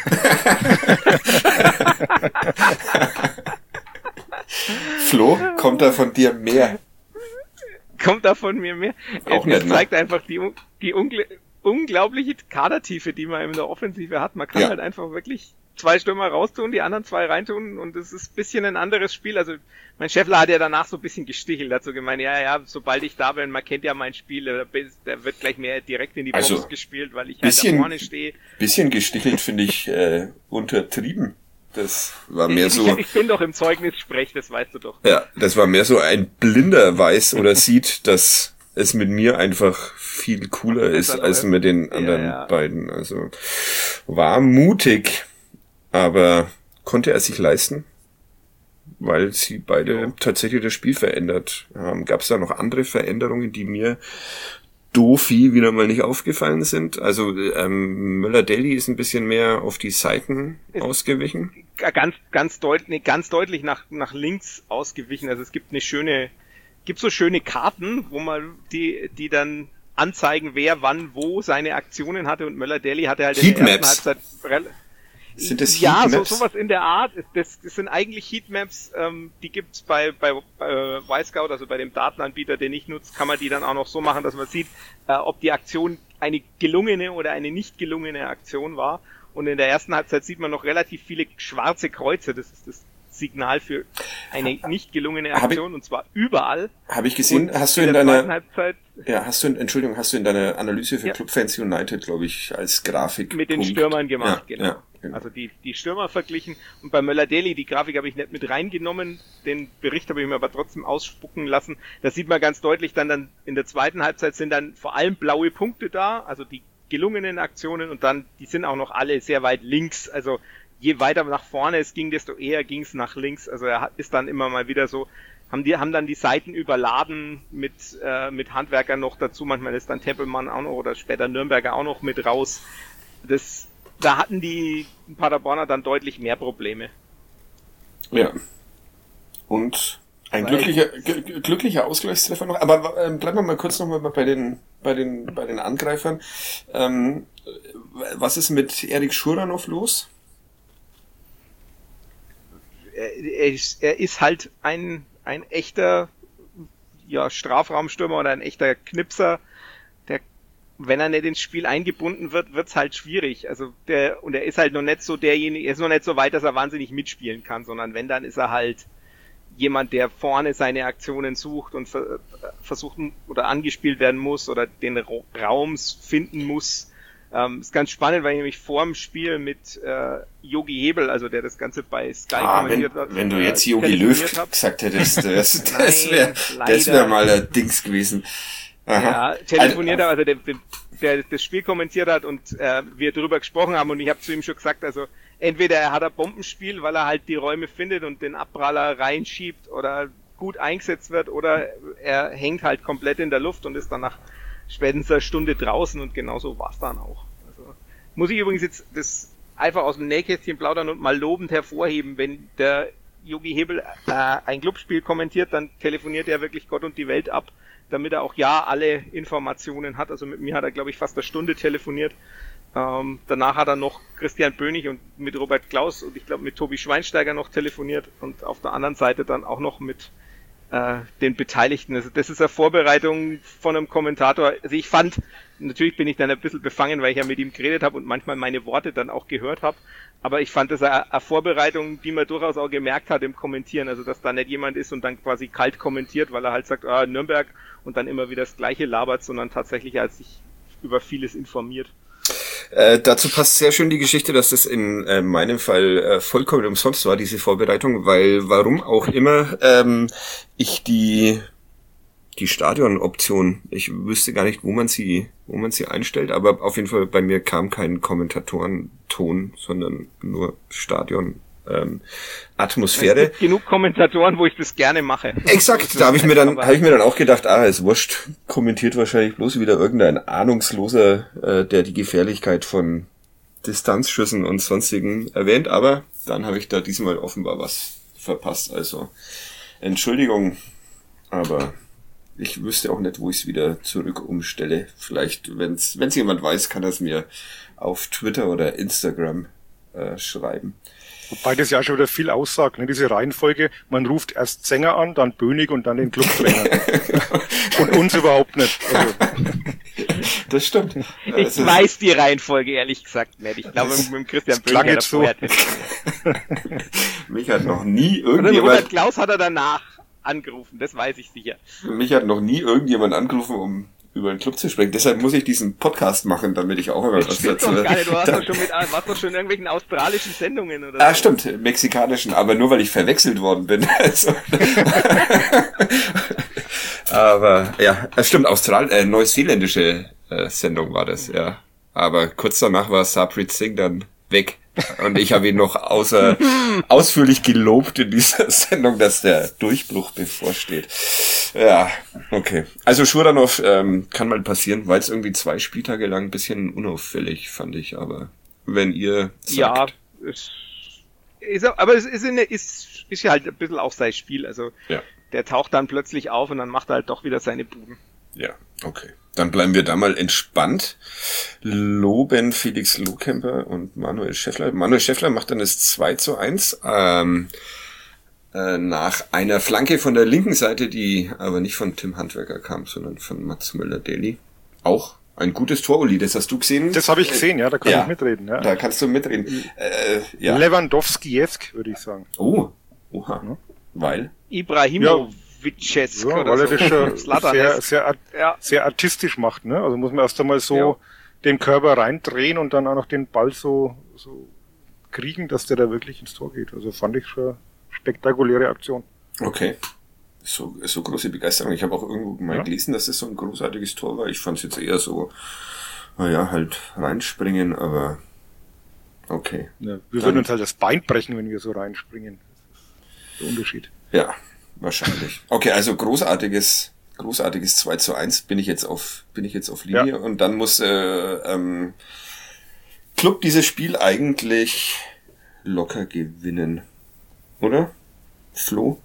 Flo, kommt da von dir mehr? Kommt da von mir mehr? Auch es nicht, zeigt einfach die unglaubliche Kadertiefe, die man in der Offensive hat. Man kann halt einfach wirklich 2 Stürmer raustun, die anderen 2 reintun und es ist ein bisschen ein anderes Spiel. Also mein Scheffler hat ja danach so ein bisschen gestichelt, dazu gemeint, ja, sobald ich da bin, man kennt ja mein Spiel, der wird gleich mehr direkt in die Box gespielt, weil ich halt da vorne stehe. Bisschen gestichelt finde ich untertrieben. Das war mehr so... Ich bin doch im Zeugnis sprech, das weißt du doch. Ja, das war mehr so ein Blinder weiß oder sieht, dass es mit mir einfach viel cooler ist als mit den anderen beiden. Also war mutig, aber konnte er sich leisten, weil sie beide tatsächlich das Spiel verändert haben. Gab es da noch andere Veränderungen, die mir doofi wieder mal nicht aufgefallen sind? Also Möller-Deli ist ein bisschen mehr auf die Seiten ausgewichen. Ganz deutlich nach links ausgewichen. Also es gibt so schöne Karten, wo man die dann anzeigen, wer wann wo seine Aktionen hatte und Möller-Deli hatte halt in der ersten Halbzeit Sind das Heatmaps? Ja, sowas in der Art. Das sind eigentlich Heatmaps, die gibt's bei Y-Scout, also bei dem Datenanbieter, den ich nutze, kann man die dann auch noch so machen, dass man sieht, ob die Aktion eine gelungene oder eine nicht gelungene Aktion war. Und in der ersten Halbzeit sieht man noch relativ viele schwarze Kreuze. Das ist das Signal für eine nicht gelungene Aktion, und zwar überall. Habe ich gesehen, hast du in deiner Analyse für Clubfans United, glaube ich, als Grafik mit den Stürmern gemacht, genau. Ja, genau. Also die Stürmer verglichen, und bei Möller-Deli, die Grafik habe ich nicht mit reingenommen, den Bericht habe ich mir aber trotzdem ausspucken lassen. Da sieht man ganz deutlich dann in der zweiten Halbzeit sind dann vor allem blaue Punkte da, also die gelungenen Aktionen, und dann, die sind auch noch alle sehr weit links, also je weiter nach vorne es ging, desto eher ging es nach links. Also er ist dann immer mal wieder so, haben dann die Seiten überladen mit Handwerkern noch dazu. Manchmal ist dann Tempelmann auch noch oder später Nürnberger auch noch mit raus. Da hatten die Paderborner dann deutlich mehr Probleme. Ja. Und ein glücklicher Ausgleichstreffer noch. Aber bleiben wir mal kurz nochmal bei den Angreifern. Was ist mit Erik Schuranov los? Er ist halt ein echter Strafraumstürmer oder ein echter Knipser, der, wenn er nicht ins Spiel eingebunden wird, wird's halt schwierig. Also er ist halt noch nicht so derjenige, er ist noch nicht so weit, dass er wahnsinnig mitspielen kann, sondern wenn, dann ist er halt jemand, der vorne seine Aktionen sucht und versucht oder angespielt werden muss oder den Raum finden muss. Ist ganz spannend, weil ich nämlich vor dem Spiel mit Jogi Hebel, also der das Ganze bei Sky kommentiert hat. Wenn du jetzt Jogi Löw gesagt hättest, das wäre mal ein Dings gewesen. Aha. Ja, telefoniert hat, also der das Spiel kommentiert hat und wir darüber gesprochen haben, und ich habe zu ihm schon gesagt, also entweder er hat ein Bombenspiel, weil er halt die Räume findet und den Abpraller reinschiebt oder gut eingesetzt wird, oder er hängt halt komplett in der Luft und ist dann nach spätestens eine Stunde draußen, und genauso war es dann auch. Also, muss ich übrigens jetzt das einfach aus dem Nähkästchen plaudern und mal lobend hervorheben, wenn der Jogi Hebel ein Clubspiel kommentiert, dann telefoniert er wirklich Gott und die Welt ab. damit er auch ja alle Informationen hat. Also mit mir hat er, glaube ich, fast eine Stunde telefoniert. Danach hat er noch Christian Bönig und mit Robert Klaus und ich glaube mit Tobi Schweinsteiger noch telefoniert und auf der anderen Seite dann auch noch mit den Beteiligten. Also das ist eine Vorbereitung von einem Kommentator. Also ich fand, natürlich bin ich dann ein bisschen befangen, weil ich ja mit ihm geredet habe und manchmal meine Worte dann auch gehört habe, aber ich fand das eine Vorbereitung, die man durchaus auch gemerkt hat im Kommentieren, also dass da nicht jemand ist und dann quasi kalt kommentiert, weil er halt sagt, Nürnberg und dann immer wieder das Gleiche labert, sondern tatsächlich als sich über vieles informiert. Dazu passt sehr schön die Geschichte, dass das in meinem Fall vollkommen umsonst war, diese Vorbereitung, weil warum auch immer ich die Stadionoption, ich wüsste gar nicht, wo man sie einstellt, aber auf jeden Fall bei mir kam kein Kommentatorenton, sondern nur Stadion. Atmosphäre. Es gibt genug Kommentatoren, wo ich das gerne mache. Exakt, da habe ich mir dann auch gedacht, ist wurscht, kommentiert wahrscheinlich bloß wieder irgendein Ahnungsloser, der die Gefährlichkeit von Distanzschüssen und sonstigen erwähnt, aber dann habe ich da diesmal offenbar was verpasst, also Entschuldigung, aber ich wüsste auch nicht, wo ich es wieder zurück umstelle. Vielleicht, wenn's jemand weiß, kann er es mir auf Twitter oder Instagram schreiben. Wobei das ja schon wieder viel aussagt, ne? Diese Reihenfolge, man ruft erst Sänger an, dann Bönig und dann den Clubtrainer. Und uns überhaupt nicht. Also. Das stimmt. Ich weiß die Reihenfolge ehrlich gesagt nicht. Ich glaube, mit Christian Bönig hat er vorher Mich hat noch nie irgendjemand... Oder Robert Klaus hat er danach angerufen, das weiß ich sicher. Mich hat noch nie irgendjemand angerufen, um über den Club zu sprechen. Deshalb muss ich diesen Podcast machen, damit ich auch immer was dazu... Du warst doch schon in irgendwelchen australischen Sendungen oder so. Ah, stimmt, mexikanischen, aber nur weil ich verwechselt worden bin. Also. Aber ja, stimmt, neuseeländische Sendung war das, ja. Aber kurz danach war Sarpreet Singh dann weg. Und ich habe ihn noch ausführlich gelobt in dieser Sendung, dass der Durchbruch bevorsteht. Ja, okay. Also Schuranov kann mal passieren, weil es irgendwie 2 Spieltage lang ein bisschen unauffällig, fand ich. Aber wenn ihr sagt... Ja, es ist ja halt ein bisschen auch sein Spiel. Also ja. Der taucht dann plötzlich auf und dann macht er halt doch wieder seine Buden. Ja, okay. Dann bleiben wir da mal entspannt. Loben Felix Lohkemper und Manuel Schäffler. Manuel Schäffler macht dann das 2:1 nach einer Flanke von der linken Seite, die aber nicht von Tim Handwerker kam, sondern von Mats Möller-Deli. Auch ein gutes Tor, Uli, das hast du gesehen? Das habe ich gesehen, ja, da kann ich mitreden. Ja. Da kannst du mitreden. Ja. Lewandowski-esk, würde ich sagen. Oh, oha. Ja. Weil? Ibrahimovic-esk oder weil er das schon sehr artistisch macht, ne? Also muss man erst einmal so den Körper reindrehen und dann auch noch den Ball so kriegen, dass der da wirklich ins Tor geht. Also fand ich schon spektakuläre Aktion. Okay. So große Begeisterung. Ich habe auch irgendwo mal gelesen, dass es so ein großartiges Tor war. Ich fand es jetzt eher so, halt reinspringen, aber okay. Ja, wir würden uns halt das Bein brechen, wenn wir so reinspringen. Das ist der Unterschied. Ja, wahrscheinlich. Okay, also großartiges 2:1 bin ich jetzt auf Linie und dann muss Club dieses Spiel eigentlich locker gewinnen. Oder? Flo?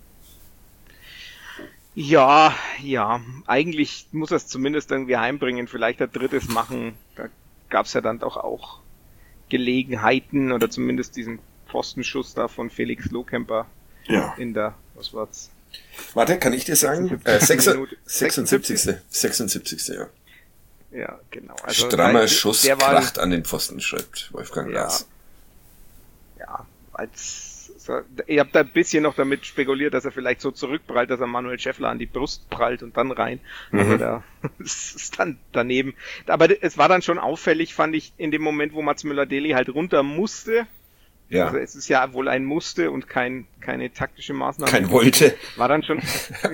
Ja, eigentlich muss er es zumindest irgendwie heimbringen, vielleicht ein drittes machen. Da gab es ja dann doch auch Gelegenheiten oder zumindest diesen Pfostenschuss da von Felix Lohkemper in der, was war's? Warte, kann ich dir sagen? 76. Ja. Ja, genau. Also strammer Schuss kracht an den Pfosten, schreibt Wolfgang Glas. Ja, ich habe da ein bisschen noch damit spekuliert, dass er vielleicht so zurückprallt, dass er Manuel Schäffler an die Brust prallt und dann rein. Also da ist dann daneben. Aber es war dann schon auffällig, fand ich, in dem Moment, wo Mats Möller-Deli halt runter musste. Ja. Also es ist ja wohl ein Musste und keine taktische Maßnahme. Kein Wollte. War dann schon,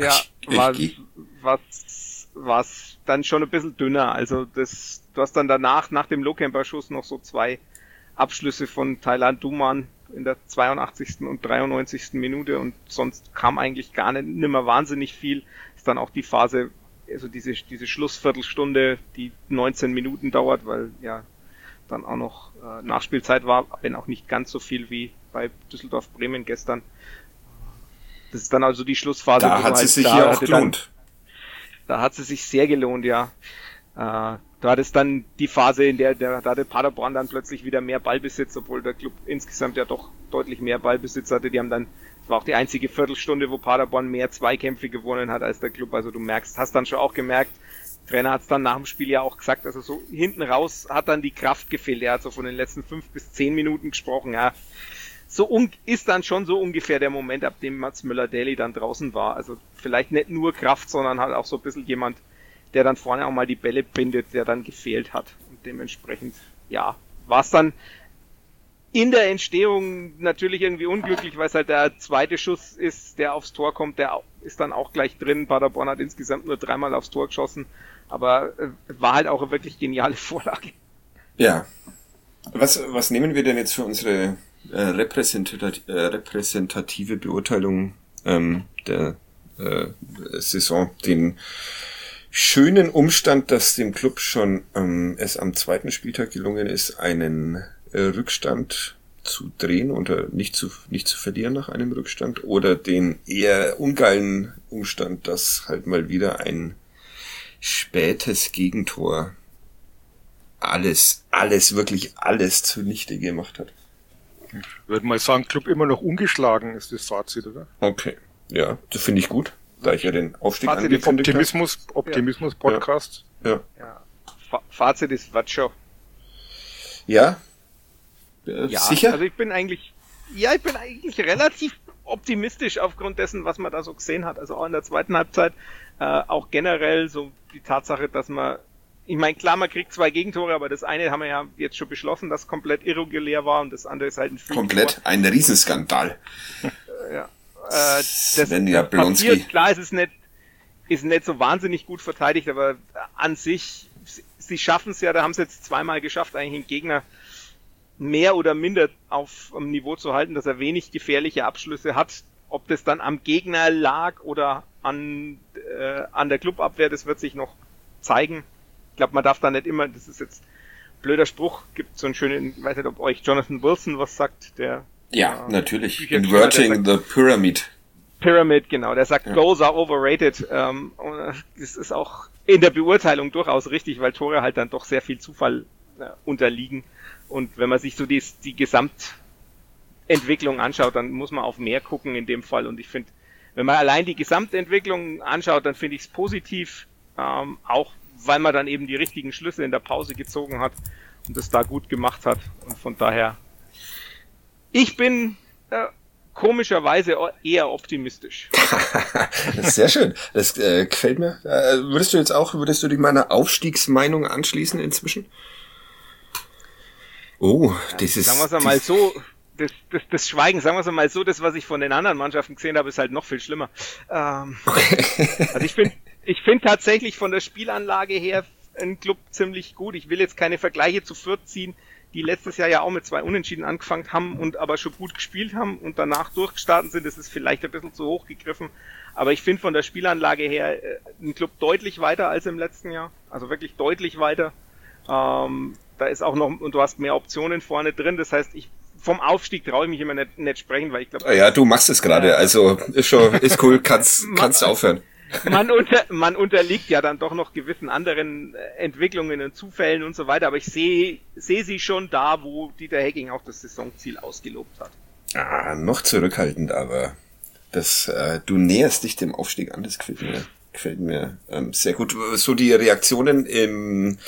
was dann schon ein bisschen dünner. Also du hast dann danach, nach dem Lohkemper-Schuss noch so 2 Abschlüsse von Thailand Duman in der 82. und 93. Minute und sonst kam eigentlich gar nicht mehr wahnsinnig viel. Ist dann auch die Phase, also diese Schlussviertelstunde, die 19 Minuten dauert, weil ja dann auch noch Nachspielzeit war, wenn auch nicht ganz so viel wie bei Düsseldorf-Bremen gestern. Das ist dann also die Schlussphase. Da hat es sich hier auch gelohnt. Da hat es sich sehr gelohnt, ja. Da hat es dann die Phase, in der da hatte Paderborn dann plötzlich wieder mehr Ballbesitz, obwohl der Club insgesamt ja doch deutlich mehr Ballbesitz hatte. Die haben dann, das war auch die einzige Viertelstunde, wo Paderborn mehr Zweikämpfe gewonnen hat als der Club. Also du hast dann schon auch gemerkt, der Trainer hat es dann nach dem Spiel ja auch gesagt, also so hinten raus hat dann die Kraft gefehlt. Er hat so von den letzten 5 bis 10 Minuten gesprochen, ja. Ist dann schon so ungefähr der Moment, ab dem Mats Müller-Dely dann draußen war. Also vielleicht nicht nur Kraft, sondern halt auch so ein bisschen jemand, der dann vorne auch mal die Bälle bindet, der dann gefehlt hat. Und dementsprechend, ja, war es dann in der Entstehung natürlich irgendwie unglücklich, weil es halt der zweite Schuss ist, der aufs Tor kommt, der ist dann auch gleich drin. Paderborn hat insgesamt nur 3-mal aufs Tor geschossen, aber war halt auch eine wirklich geniale Vorlage. Ja. Was nehmen wir denn jetzt für unsere repräsentative Beurteilung der Saison? Den schönen Umstand, dass dem Club schon es am zweiten Spieltag gelungen ist, einen Rückstand zu drehen oder nicht zu verlieren nach einem Rückstand, oder den eher ungeilen Umstand, dass halt mal wieder ein spätes Gegentor wirklich alles zunichte gemacht hat. Ich würde mal sagen, Club immer noch ungeschlagen ist das Fazit, oder? Okay, ja, das finde ich gut, da ich ja den Aufstieg Fazit angekündigt habe. Optimismus-Podcast. Ja. Fazit ist Watschow. Ja? Ja, Sicher? also ich bin eigentlich relativ optimistisch aufgrund dessen, was man da so gesehen hat. Also auch in der zweiten Halbzeit, auch generell so die Tatsache, dass ich meine, klar, man kriegt 2 Gegentore, aber das eine haben wir ja jetzt schon beschlossen, das komplett irregulär war, und das andere ist halt ein Freak. Komplett ein Riesenskandal. Ja. Sven Jablonski. Passiert, klar, es ist nicht so wahnsinnig gut verteidigt, aber an sich, sie schaffen es ja, da haben sie jetzt 2-mal geschafft, eigentlich den Gegner mehr oder minder auf dem Niveau zu halten, dass er wenig gefährliche Abschlüsse hat. Ob das dann am Gegner lag oder an der Clubabwehr, das wird sich noch zeigen. Ich glaube, man darf da nicht immer, das ist jetzt ein blöder Spruch, gibt so einen schönen, ich weiß nicht, ob euch Jonathan Wilson was sagt, der... Ja, natürlich. Bücher Inverting sagt, the Pyramid. Pyramid, genau. Der sagt, Goals are overrated. Und das ist auch in der Beurteilung durchaus richtig, weil Tore halt dann doch sehr viel Zufall unterliegen. Und wenn man sich so die Gesamtentwicklung anschaut, dann muss man auf mehr gucken in dem Fall. Und ich finde, wenn man allein die Gesamtentwicklung anschaut, dann finde ich es positiv, auch weil man dann eben die richtigen Schlüsse in der Pause gezogen hat und es da gut gemacht hat. Und von daher, ich bin komischerweise eher optimistisch. Das ist sehr schön. Das gefällt mir. Würdest du dich meiner Aufstiegsmeinung anschließen inzwischen? Oh, das ist... Sagen wir es mal so, das Schweigen, sagen wir es mal so, das, was ich von den anderen Mannschaften gesehen habe, ist halt noch viel schlimmer. Okay. Also ich finde tatsächlich von der Spielanlage her ein Club ziemlich gut. Ich will jetzt keine Vergleiche zu Fürth ziehen, die letztes Jahr ja auch mit 2 Unentschieden angefangen haben und aber schon gut gespielt haben und danach durchgestartet sind. Das ist vielleicht ein bisschen zu hoch gegriffen. Aber ich finde von der Spielanlage her ein Club deutlich weiter als im letzten Jahr. Also wirklich deutlich weiter. Da ist auch noch, und du hast mehr Optionen vorne drin. Das heißt, vom Aufstieg traue ich mich immer nicht sprechen, weil ich glaube... Ja, du machst es gerade. Also ist cool, kannst aufhören. Man unterliegt ja dann doch noch gewissen anderen Entwicklungen und Zufällen und so weiter, aber ich sehe sie schon da, wo Dieter Hecking auch das Saisonziel ausgelobt hat. Noch zurückhaltend, aber du näherst dich dem Aufstieg an, das gefällt mir sehr gut. So die Reaktionen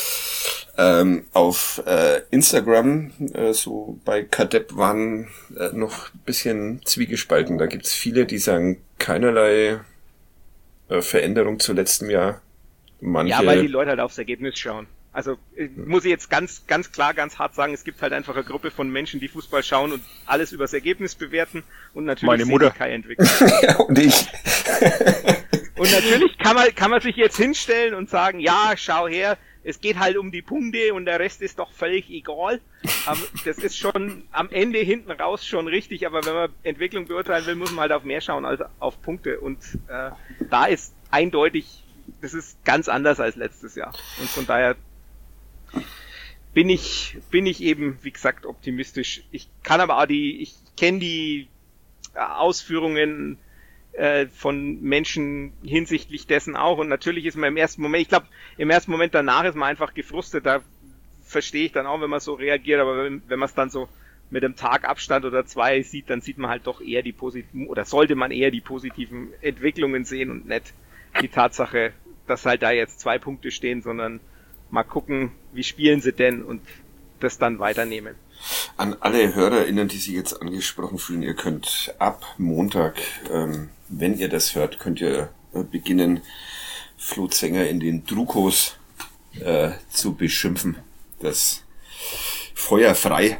auf Instagram so bei Kadepp waren noch ein bisschen zwiegespalten. Da gibt's viele, die sagen, keinerlei Veränderung zu letztem Jahr. Manche... Ja, weil die Leute halt aufs Ergebnis schauen. Also muss ich jetzt ganz klar, ganz hart sagen, es gibt halt einfach eine Gruppe von Menschen, die Fußball schauen und alles übers Ergebnis bewerten und natürlich meine Mutter. keine Entwicklung. Ja, und ich. Und natürlich kann man sich jetzt hinstellen und sagen, ja, schau her, es geht halt um die Punkte und der Rest ist doch völlig egal. Das ist schon am Ende hinten raus schon richtig, aber wenn man Entwicklung beurteilen will, muss man halt auf mehr schauen als auf Punkte. Und da ist eindeutig, das ist ganz anders als letztes Jahr. Und von daher bin ich eben, wie gesagt, optimistisch. Ich kann aber auch ich kenne die Ausführungen von Menschen hinsichtlich dessen auch. Und natürlich ist man im ersten Moment danach ist man einfach gefrustet. Da verstehe ich dann auch, wenn man so reagiert. Aber wenn man es dann so mit einem Tag Abstand oder 2 sieht, dann sieht man halt doch eher die positiven, oder sollte man eher die positiven Entwicklungen sehen und nicht die Tatsache, dass halt da jetzt 2 Punkte stehen, sondern mal gucken, wie spielen sie denn und das dann weiternehmen. An alle HörerInnen, die sich jetzt angesprochen fühlen, ihr könnt ab Montag, wenn ihr das hört, könnt ihr beginnen, Flo Zenger in den Drukos zu beschimpfen. Das Feuer frei.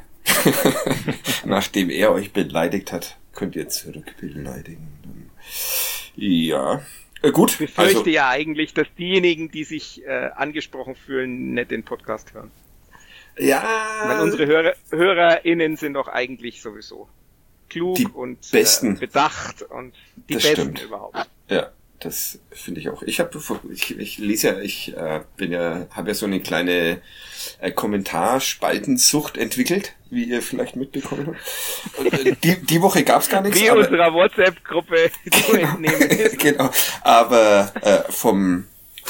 Nachdem er euch beleidigt hat, könnt ihr zurückbeleidigen. Ja, gut. Ich befürchte ja eigentlich, dass diejenigen, die sich angesprochen fühlen, nicht den Podcast hören. Ja. Weil unsere HörerInnen sind doch eigentlich sowieso klug die und besten. Bedacht und die das Besten stimmt. Überhaupt. Ja, das finde ich auch. Ich lese ja, ich habe ja so eine kleine Kommentarspaltensucht entwickelt, wie ihr vielleicht mitbekommen habt. Die Woche gab's gar nichts. Wie unserer WhatsApp-Gruppe zu entnehmen ist. Genau, aber vom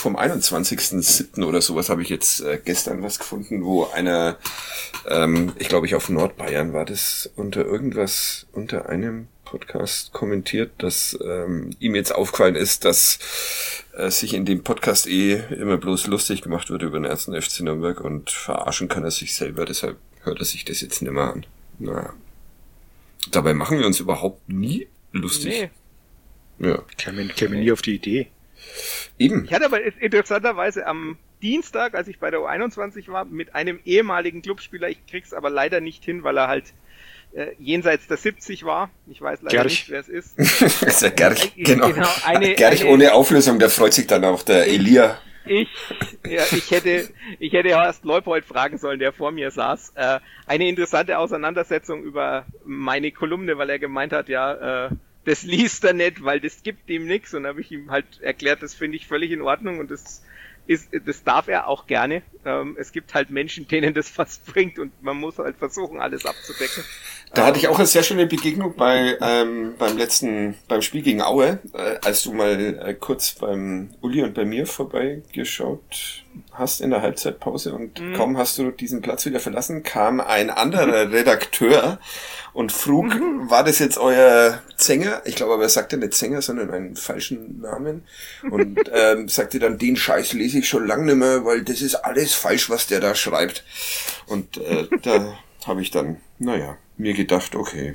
21.07. oder sowas habe ich jetzt gestern was gefunden, wo einer, ich glaube auf Nordbayern war das, unter einem Podcast kommentiert, dass ihm jetzt aufgefallen ist, dass sich in dem Podcast immer bloß lustig gemacht wird über den 1. FC Nürnberg und verarschen kann er sich selber, deshalb hört er sich das jetzt nicht mehr an. Naja. Dabei machen wir uns überhaupt nie lustig. Nee. Ja. Kämen nie auf die Idee. Eben. Ich hatte aber interessanterweise am Dienstag, als ich bei der U21 war, mit einem ehemaligen Clubspieler, ich krieg's aber leider nicht hin, weil er halt jenseits der 70 war. Ich weiß leider nicht, wer es ist. Das ist der Gerch, genau. Gerch eine, ohne Auflösung, da freut sich dann auch der Elia. Ich hätte Horst Leupold fragen sollen, der vor mir saß. Eine interessante Auseinandersetzung über meine Kolumne, weil er gemeint hat, das liest er nicht, weil das gibt ihm nichts. Und habe ich ihm halt erklärt, das finde ich völlig in Ordnung und das darf er auch gerne. Es gibt halt Menschen, denen das was bringt und man muss halt versuchen, alles abzudecken. Da hatte ich auch eine sehr schöne Begegnung beim Spiel gegen Aue, als du mal kurz beim Uli und bei mir vorbeigeschaut hast in der Halbzeitpause und kaum hast du diesen Platz wieder verlassen, kam ein anderer Redakteur und frug, war das jetzt euer Zenger? Ich glaube aber, er sagte nicht Zenger, sondern einen falschen Namen und sagte dann, den Scheiß lese ich schon lange nicht mehr, weil das ist alles falsch, was der da schreibt. Und da habe ich dann, mir gedacht, okay,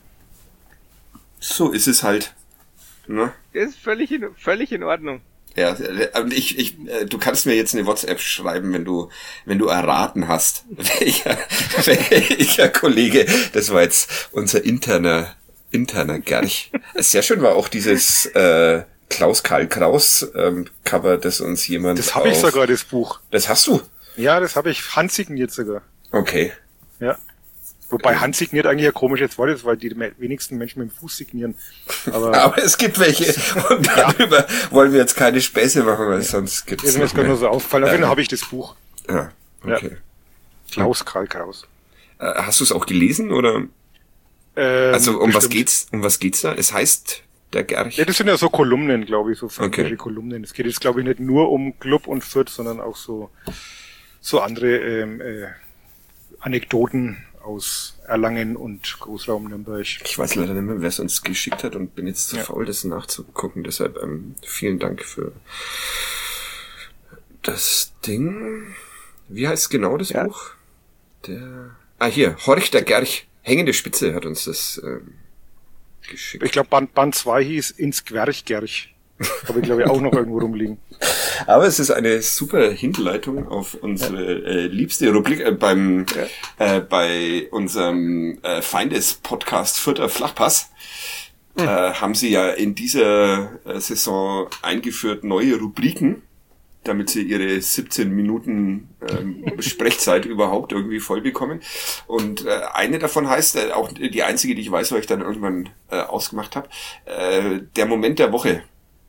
so ist es halt. Ne? Das ist völlig in Ordnung. Ja, und du kannst mir jetzt eine WhatsApp schreiben, wenn du erraten hast, welcher Kollege, das war jetzt unser interner Gerch. Sehr schön war auch dieses Klaus-Karl Kraus Cover, das uns jemand Das habe ich sogar, das Buch. Das hast du? Ja, das habe ich handsigniert sogar. Okay. Ja. Wobei handsigniert eigentlich ein komisches Wort ist, weil die wenigsten Menschen mit dem Fuß signieren. Aber es gibt welche. Und darüber wollen wir jetzt keine Späße machen, weil sonst gibt's ist mir jetzt gerade nur so aufgefallen. Auf jeden Fall habe ich das Buch. Ja, okay. Ja. Klaus-Karl Kraus. Hast du es auch gelesen, oder? Also, um was geht's da? Es heißt der Gerch. Ja, das sind ja so Kolumnen, glaube ich, so fränkische Kolumnen. Es geht jetzt, glaube ich, nicht nur um Club und Fürth, sondern auch so andere Anekdoten aus Erlangen und Großraum Nürnberg. Ich weiß leider nicht mehr, wer es uns geschickt hat und bin jetzt zu faul, das nachzugucken. Deshalb vielen Dank für das Ding. Wie heißt genau das Buch? Hier, Horch der Gerch. Hängende Spitze hat uns das geschickt. Ich glaube, Band 2 hieß Ins Gwerch. Habe ich, glaube ich, auch noch irgendwo rumliegen. Aber es ist eine super Hinleitung auf unsere liebste Rubrik bei unserem Feindes-Podcast Fürther Flachpass. Haben sie ja in dieser Saison eingeführt neue Rubriken, damit sie ihre 17 Minuten Sprechzeit überhaupt irgendwie voll bekommen. Und eine davon heißt, auch die einzige, die ich weiß, weil ich dann irgendwann ausgemacht habe, der Moment der Woche.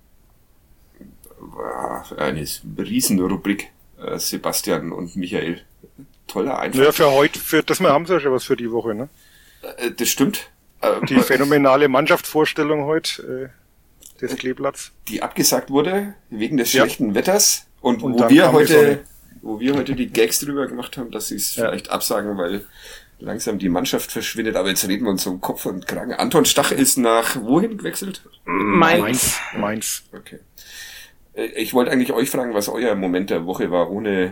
Eine Riesenrubrik, Sebastian und Michael. Toller Einfall. Ja, für heute, das haben sie ja schon was für die Woche, ne? Das stimmt. Die phänomenale Mannschaftsvorstellung heute. des Kleeplatz. Die abgesagt wurde wegen des schlechten Wetters und Und wo dann wir kam die heute die Gags drüber gemacht haben, dass sie es vielleicht absagen, weil langsam die Mannschaft verschwindet. Aber jetzt reden wir uns um Kopf und Kragen. Anton Stach ist nach wohin gewechselt? Mainz. Okay. Ich wollte eigentlich euch fragen, was euer Moment der Woche war, ohne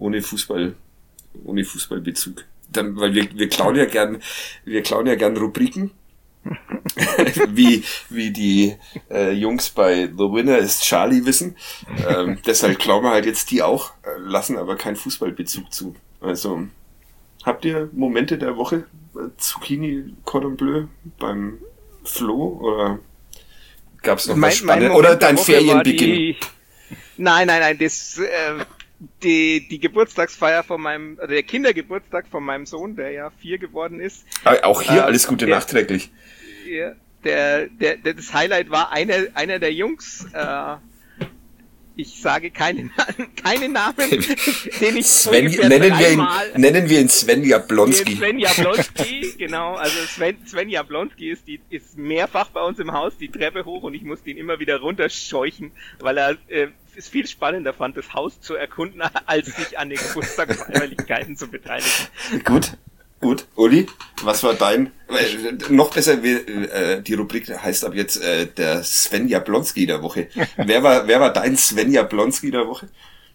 Fußballbezug. Dann, weil wir klauen ja gern Rubriken. wie die Jungs bei The Winner is Charlie wissen. Deshalb klauen wir halt jetzt die auch, lassen aber keinen Fußballbezug zu. Also, habt ihr Momente der Woche? Zucchini Cordon Bleu beim Flo? Oder gab's noch was Spannendes? Oder dein Ferienbeginn? Nein, das die Geburtstagsfeier der Kindergeburtstag von meinem Sohn, der ja 4 geworden ist. Auch hier alles Gute nachträglich. Ja, das Highlight war einer der Jungs, ich sage keine Namen, den ich nennen wir ihn Sven Jablonski. Sven Jablonski, genau, also Sven Jablonski ist mehrfach bei uns im Haus die Treppe hoch und ich musste ihn immer wieder runterscheuchen, weil er es viel spannender fand, das Haus zu erkunden, als sich an den Geburtstagsfeierlichkeiten zu beteiligen. Gut, Uli, was war dein, noch besser, die Rubrik heißt ab jetzt der Sven Jablonski der Woche. Wer war dein Sven Jablonski der Woche?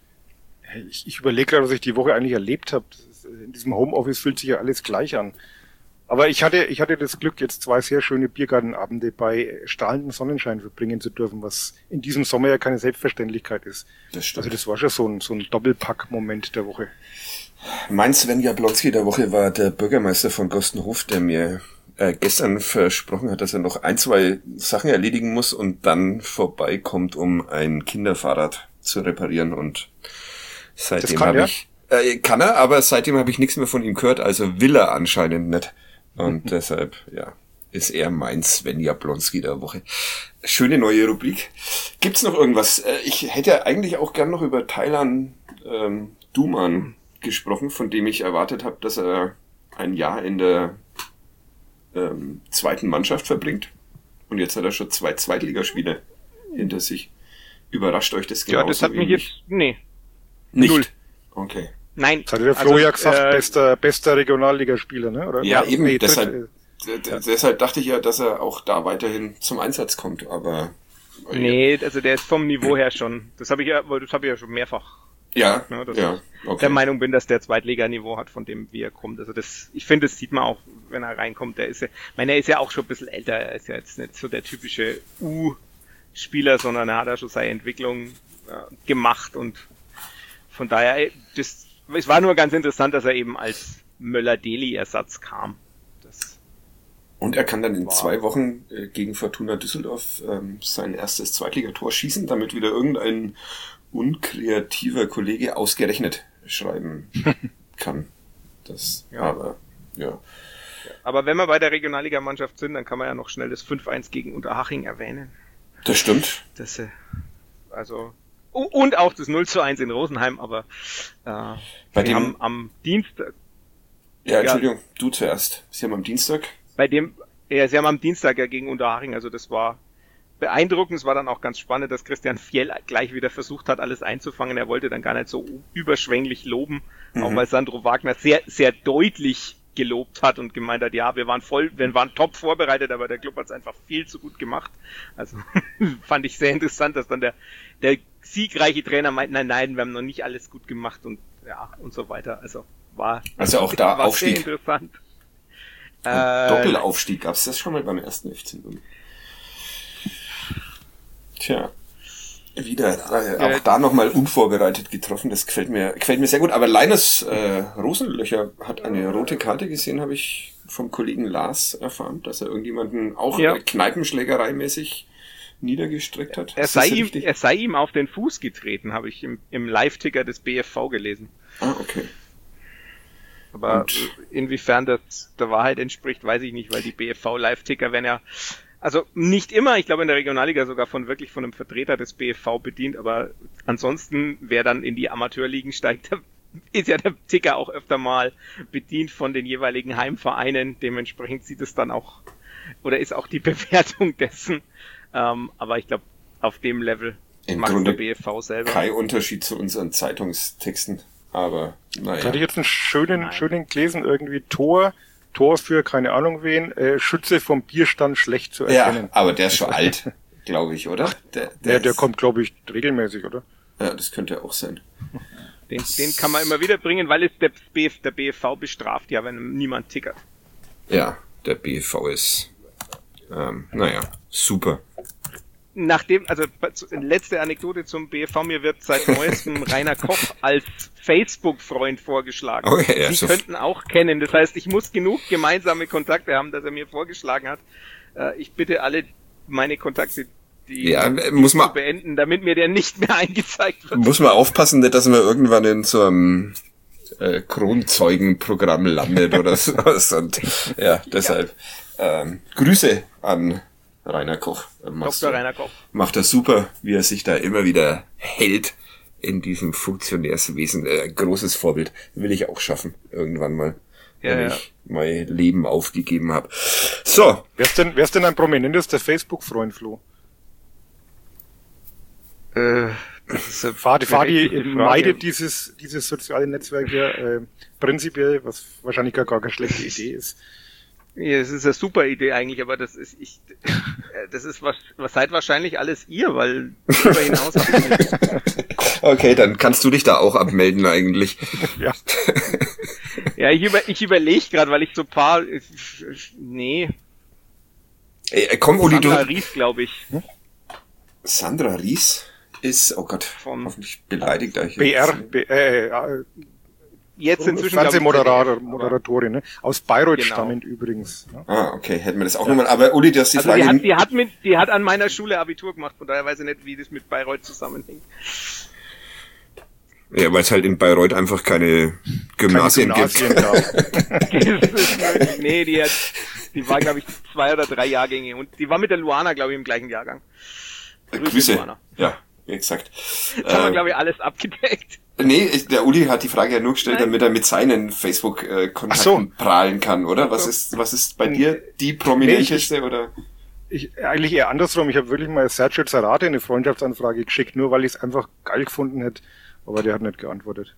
Ich überlege gerade, was ich die Woche eigentlich erlebt habe. In diesem Homeoffice fühlt sich ja alles gleich an. Aber ich hatte das Glück, jetzt 2 sehr schöne Biergartenabende bei strahlendem Sonnenschein verbringen zu dürfen, was in diesem Sommer ja keine Selbstverständlichkeit ist. Das stimmt. Also das war schon so ein Doppelpack-Moment der Woche. Mein Sven Jablonski der Woche war der Bürgermeister von Gostenhof, der mir gestern versprochen hat, dass er noch 2 Sachen erledigen muss und dann vorbeikommt, um ein Kinderfahrrad zu reparieren. Und seitdem kann er, aber seitdem habe ich nichts mehr von ihm gehört, also will er anscheinend nicht. Und deshalb, ist er mein Sven Jablonski der Woche. Schöne neue Rubrik. Gibt's noch irgendwas? Ich hätte eigentlich auch gern noch über Taylan Duman gesprochen, von dem ich erwartet habe, dass er ein Jahr in der zweiten Mannschaft verbringt. Und jetzt hat er schon 2 Zweitligaspiele hinter sich. Überrascht euch das genauso? Ja, das hat mich jetzt... Nee. Nicht? 0. Okay. Nein. Das hat der Flo ja gesagt, bester Regionalligaspieler, ne? Oder? Ja, eben. Deshalb dachte ich ja, dass er auch da weiterhin zum Einsatz kommt, aber... Nee, also der ist vom Niveau her schon. Das habe ich ja schon mehrfach. Ja, okay. Der Meinung bin, dass der Zweitliganiveau hat, von dem wie er kommt. Also ich finde, das sieht man auch, wenn er reinkommt. Er ist ja auch schon ein bisschen älter. Er ist ja jetzt nicht so der typische U-Spieler, sondern er hat ja schon seine Entwicklung gemacht und von daher, es war nur ganz interessant, dass er eben als Möller-Deli-Ersatz kam. Und er kann dann in 2 Wochen gegen Fortuna Düsseldorf sein erstes Zweitligator schießen, damit wieder irgendein unkreativer Kollege ausgerechnet schreiben kann. Aber wenn wir bei der Regionalligamannschaft sind, dann kann man ja noch schnell das 5-1 gegen Unterhaching erwähnen. Das stimmt. Und auch das 0-1 in Rosenheim, aber wir haben am Dienstag... Ja, Entschuldigung, du zuerst. Sie haben am Dienstag... Sie haben am Dienstag ja gegen Unterhaching, also das war beeindruckend. Es war dann auch ganz spannend, dass Christian Fjell gleich wieder versucht hat, alles einzufangen. Er wollte dann gar nicht so überschwänglich loben, auch weil Sandro Wagner sehr, sehr deutlich gelobt hat und gemeint hat, ja, wir waren top vorbereitet, aber der Club hat es einfach viel zu gut gemacht. Also fand ich sehr interessant, dass dann der siegreiche Trainer meint, nein, wir haben noch nicht alles gut gemacht und so weiter. Also auch da war Aufstieg. Sehr interessant. Doppelaufstieg, gab's das schon mal beim ersten FC? Tja, wieder auch da nochmal unvorbereitet getroffen, das gefällt mir sehr gut. Aber Linus Rosenlöcher hat eine rote Karte gesehen, habe ich vom Kollegen Lars erfahren, dass er irgendjemanden auch kneipenschlägereimäßig niedergestreckt hat. Er sei ihm auf den Fuß getreten, habe ich im Live-Ticker des BFV gelesen. Ah, okay. Aber inwiefern das der Wahrheit entspricht, weiß ich nicht, weil die BFV-Live-Ticker werden ja, also nicht immer, ich glaube in der Regionalliga sogar von einem Vertreter des BFV bedient, aber ansonsten, wer dann in die Amateurligen steigt, ist ja der Ticker auch öfter mal bedient von den jeweiligen Heimvereinen, dementsprechend sieht es dann auch, oder ist auch die Bewertung dessen Aber ich glaube, auf dem Level macht der BFV selber. Kein Unterschied zu unseren Zeitungstexten, aber naja. Da hatte ich jetzt einen schönen gelesen, irgendwie Tor für keine Ahnung wen, Schütze vom Bierstand schlecht zu erkennen. Ja, aber der ist schon alt, glaube ich, oder? Der kommt, glaube ich, regelmäßig, oder? Ja, das könnte auch sein. Den kann man immer wieder bringen, weil es der BFV bestraft, ja, wenn niemand tickert. Ja, der BFV ist, naja, super. Nachdem, also letzte Anekdote zum BFV, mir wird seit neuestem Rainer Koch als Facebook-Freund vorgeschlagen. Oh, ja, Sie könnten auch kennen, das heißt, ich muss genug gemeinsame Kontakte haben, dass er mir vorgeschlagen hat. Ich bitte alle meine Kontakte, die muss man zu beenden, damit mir der nicht mehr eingezeigt wird. Muss man aufpassen, nicht, dass man irgendwann in so einem Kronzeugenprogramm landet oder sowas. Und ja, deshalb Grüße an Rainer Koch. Dr. Rainer Koch. Macht das super, wie er sich da immer wieder hält in diesem Funktionärswesen. Großes Vorbild. Will ich auch schaffen, irgendwann mal. Wenn ich mein Leben aufgegeben habe. So. Wer ist denn ein prominentester Facebook-Freund, Flo? Fadi meidet dieses soziale Netzwerk ja prinzipiell, was wahrscheinlich gar keine schlechte Idee ist. Ja, es ist eine super Idee eigentlich, aber das ist was seid wahrscheinlich alles ihr, weil darüber hinaus habe ich nicht. Okay, dann kannst du dich da auch abmelden eigentlich. Ja. Ja, ich überlege gerade, weil ich so ein paar Komm, Uli, Sandra Ries, glaube ich. Sandra Ries ist, oh Gott, hoffentlich beleidigt euch. Jetzt inzwischen Fernsehmoderatorin, ne? Aus Bayreuth stammend übrigens. Ne? Ah, okay, hätten wir das auch nochmal. Aber Uli, du hast die Frage... Die hat an meiner Schule Abitur gemacht, von daher weiß ich nicht, wie das mit Bayreuth zusammenhängt. Ja, weil es halt in Bayreuth einfach keine Gymnasien gibt. Nee, die war, glaube ich, 2 oder 3 Jahrgänge und die war mit der Luana, glaube ich, im gleichen Jahrgang. Grüße. Luana. Ja, exakt. Das haben wir, glaube ich, alles abgedeckt. Nee, der Uli hat die Frage ja nur gestellt, damit er mit seinen Facebook-Kontakten prahlen kann, oder? Was ist bei dir die prominenteste, oder? Eigentlich eher andersrum. Ich habe wirklich mal Sergio Zarate eine Freundschaftsanfrage geschickt, nur weil ich es einfach geil gefunden hätte. Aber der hat nicht geantwortet.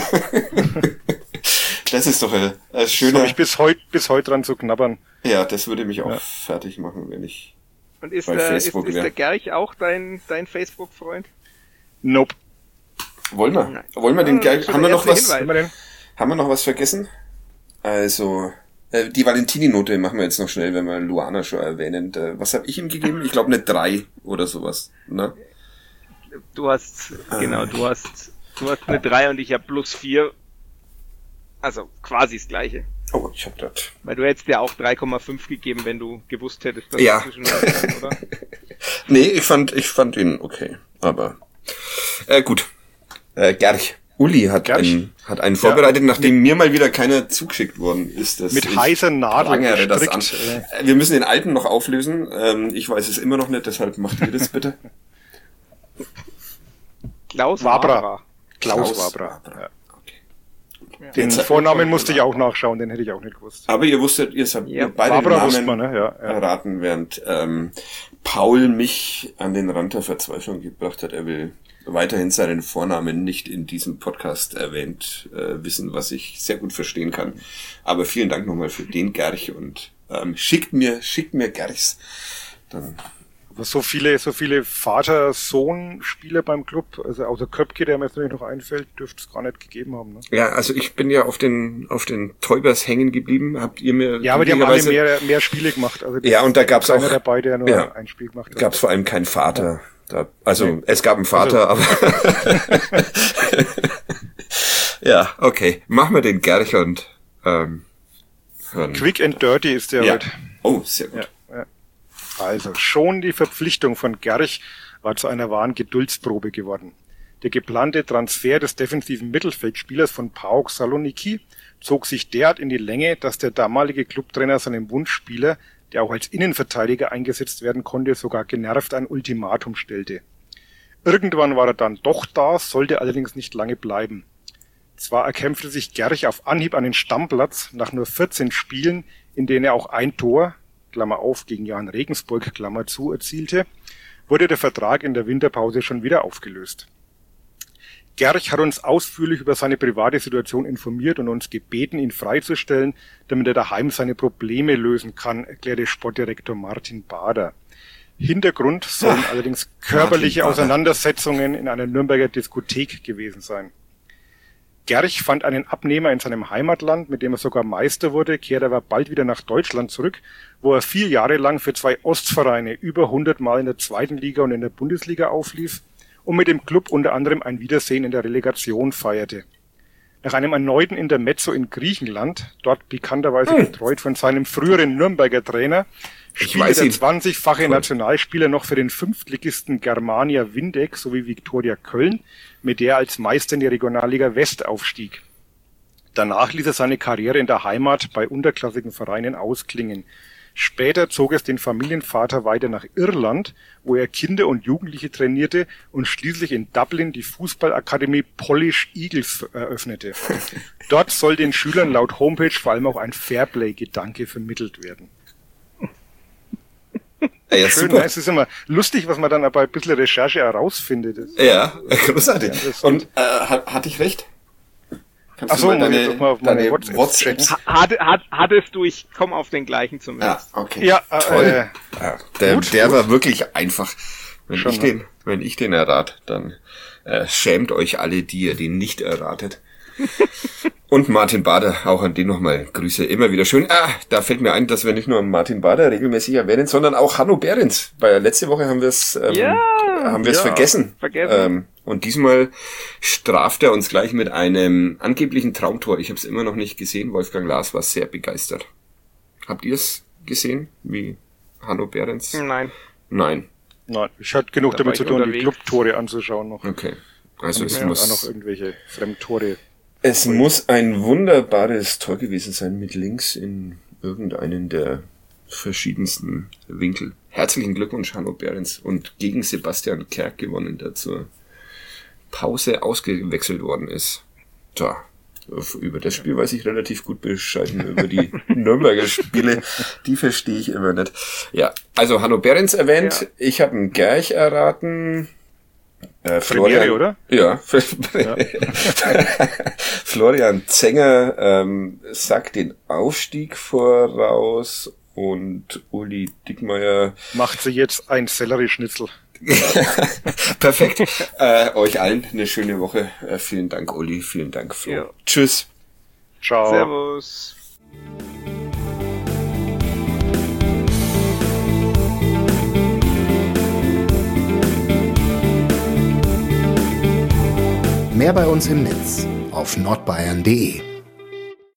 Das ist doch ein schöner... So, ich bis heute dran zu knabbern. Ja, das würde mich auch fertig machen, wenn ich Und ist der Gerch auch dein Facebook-Freund? Nope. Wollen wir den Gerch... Haben wir noch was vergessen? Also... Die Valentini-Note machen wir jetzt noch schnell, wenn wir Luana schon erwähnen. Was habe ich ihm gegeben? Ich glaube eine 3 oder sowas. Ne? Du hast eine 3 und ich habe +4. Also quasi das Gleiche. Oh, ich hab das. Weil du hättest ja auch 3,5 gegeben, wenn du gewusst hättest, dass dazwischen oder? Nee, ich fand ihn okay. Aber gut. Gerch. Uli hat einen vorbereitet, nachdem mir mal wieder keiner zugeschickt worden ist. Mit heißer Nadel gestrickt. Wir müssen den alten noch auflösen. Ich weiß es immer noch nicht, deshalb macht ihr das bitte. Klaus Wabra. Ja. Okay. Den Vornamen musste ich auch nachschauen, den hätte ich auch nicht gewusst. Aber ihr wusstet, ihr habt beide den Namen erraten, während Paul mich an den Rand der Verzweiflung gebracht hat. Er will weiterhin seinen Vornamen nicht in diesem Podcast erwähnt wissen, was ich sehr gut verstehen kann. Aber vielen Dank nochmal für den Gerch und schickt mir Gerchs. Dann. Aber so viele Vater-Sohn-Spieler beim Club, also außer Köpke, der mir jetzt noch einfällt, dürfte es gar nicht gegeben haben. Ne? Ja, also ich bin ja auf den Täubers hängen geblieben. Habt ihr mir... Ja, aber die haben alle mehr Spiele gemacht. Also ja, und da gab's auch... Einer dabei, der nur ein Spiel gemacht hat. Gab's vor allem keinen Vater. Ja. Es gab einen Vater, aber... Ja, okay. Machen wir den Gerch und... Quick and Dirty ist der heute. Oh, sehr gut. Ja. Also, schon die Verpflichtung von Gerch war zu einer wahren Geduldsprobe geworden. Der geplante Transfer des defensiven Mittelfeldspielers von PAOK Saloniki zog sich derart in die Länge, dass der damalige Clubtrainer seinem Wunschspieler, der auch als Innenverteidiger eingesetzt werden konnte, sogar genervt ein Ultimatum stellte. Irgendwann war er dann doch da, sollte allerdings nicht lange bleiben. Zwar erkämpfte sich Gerch auf Anhieb einen Stammplatz nach nur 14 Spielen, in denen er auch ein Tor, Klammer auf, gegen Jan Regensburg, Klammer zu, erzielte, wurde der Vertrag in der Winterpause schon wieder aufgelöst. Gerch hat uns ausführlich über seine private Situation informiert und uns gebeten, ihn freizustellen, damit er daheim seine Probleme lösen kann, erklärte Sportdirektor Martin Bader. Hintergrund sollen allerdings körperliche Auseinandersetzungen in einer Nürnberger Diskothek gewesen sein. Gerch fand einen Abnehmer in seinem Heimatland, mit dem er sogar Meister wurde, kehrte aber bald wieder nach Deutschland zurück, wo er 4 Jahre lang für 2 Ostvereine über 100 Mal in der 2. Liga und in der Bundesliga auflief und mit dem Club unter anderem ein Wiedersehen in der Relegation feierte. Nach einem erneuten Intermezzo in Griechenland, dort bekannterweise betreut von seinem früheren Nürnberger Trainer, spielte der 20-fache Nationalspieler noch für den Fünftligisten Germania Windeck sowie Viktoria Köln, mit der er als Meister in die Regionalliga West aufstieg. Danach ließ er seine Karriere in der Heimat bei unterklassigen Vereinen ausklingen. Später zog es den Familienvater weiter nach Irland, wo er Kinder und Jugendliche trainierte und schließlich in Dublin die Fußballakademie Polish Eagles eröffnete. Dort soll den Schülern laut Homepage vor allem auch ein Fairplay-Gedanke vermittelt werden. Ja, schön, super. Es ist immer lustig, was man dann aber ein bisschen Recherche herausfindet. Ja, großartig. Und hatte ich recht? Kannst du mal deine WhatsApps... Hattest du, ich komme auf den gleichen zumindest. Ja, okay. Ja, toll. Der war wirklich einfach. Wenn ich den errate, dann schämt euch alle, die ihr den nicht erratet. Und Martin Bader, auch an den nochmal Grüße, immer wieder schön. Da fällt mir ein, dass wir nicht nur Martin Bader regelmäßig erwähnen, sondern auch Hanno Behrens. Weil letzte Woche haben wir es vergessen. Und diesmal straft er uns gleich mit einem angeblichen Traumtor. Ich habe es immer noch nicht gesehen. Wolfgang Lars war sehr begeistert. Habt ihr es gesehen, wie Hanno Behrens? Nein. Nein, ich hatte genug damit zu tun, die Clubtore anzuschauen noch. Okay. Also es muss auch noch irgendwelche Fremdtore. Es muss ein wunderbares Tor gewesen sein mit links in irgendeinen der verschiedensten Winkel. Herzlichen Glückwunsch, Hanno Behrens. Und gegen Sebastian Kerk gewonnen, der zur Pause ausgewechselt worden ist. Tja, über das Spiel weiß ich relativ gut Bescheid. Über die Nürnberger Spiele, die verstehe ich immer nicht. Ja, also Hanno Behrens erwähnt. Ja. Ich habe einen Gerch erraten. Florian, oder? Ja. Florian Zenger sagt den Aufstieg voraus und Uli Dickmeyer macht sie jetzt ein Sellerieschnitzel. Perfekt. Euch allen eine schöne Woche. Vielen Dank, Uli. Vielen Dank, Flo. Ja. Tschüss. Ciao. Servus. Mehr bei uns im Netz auf nordbayern.de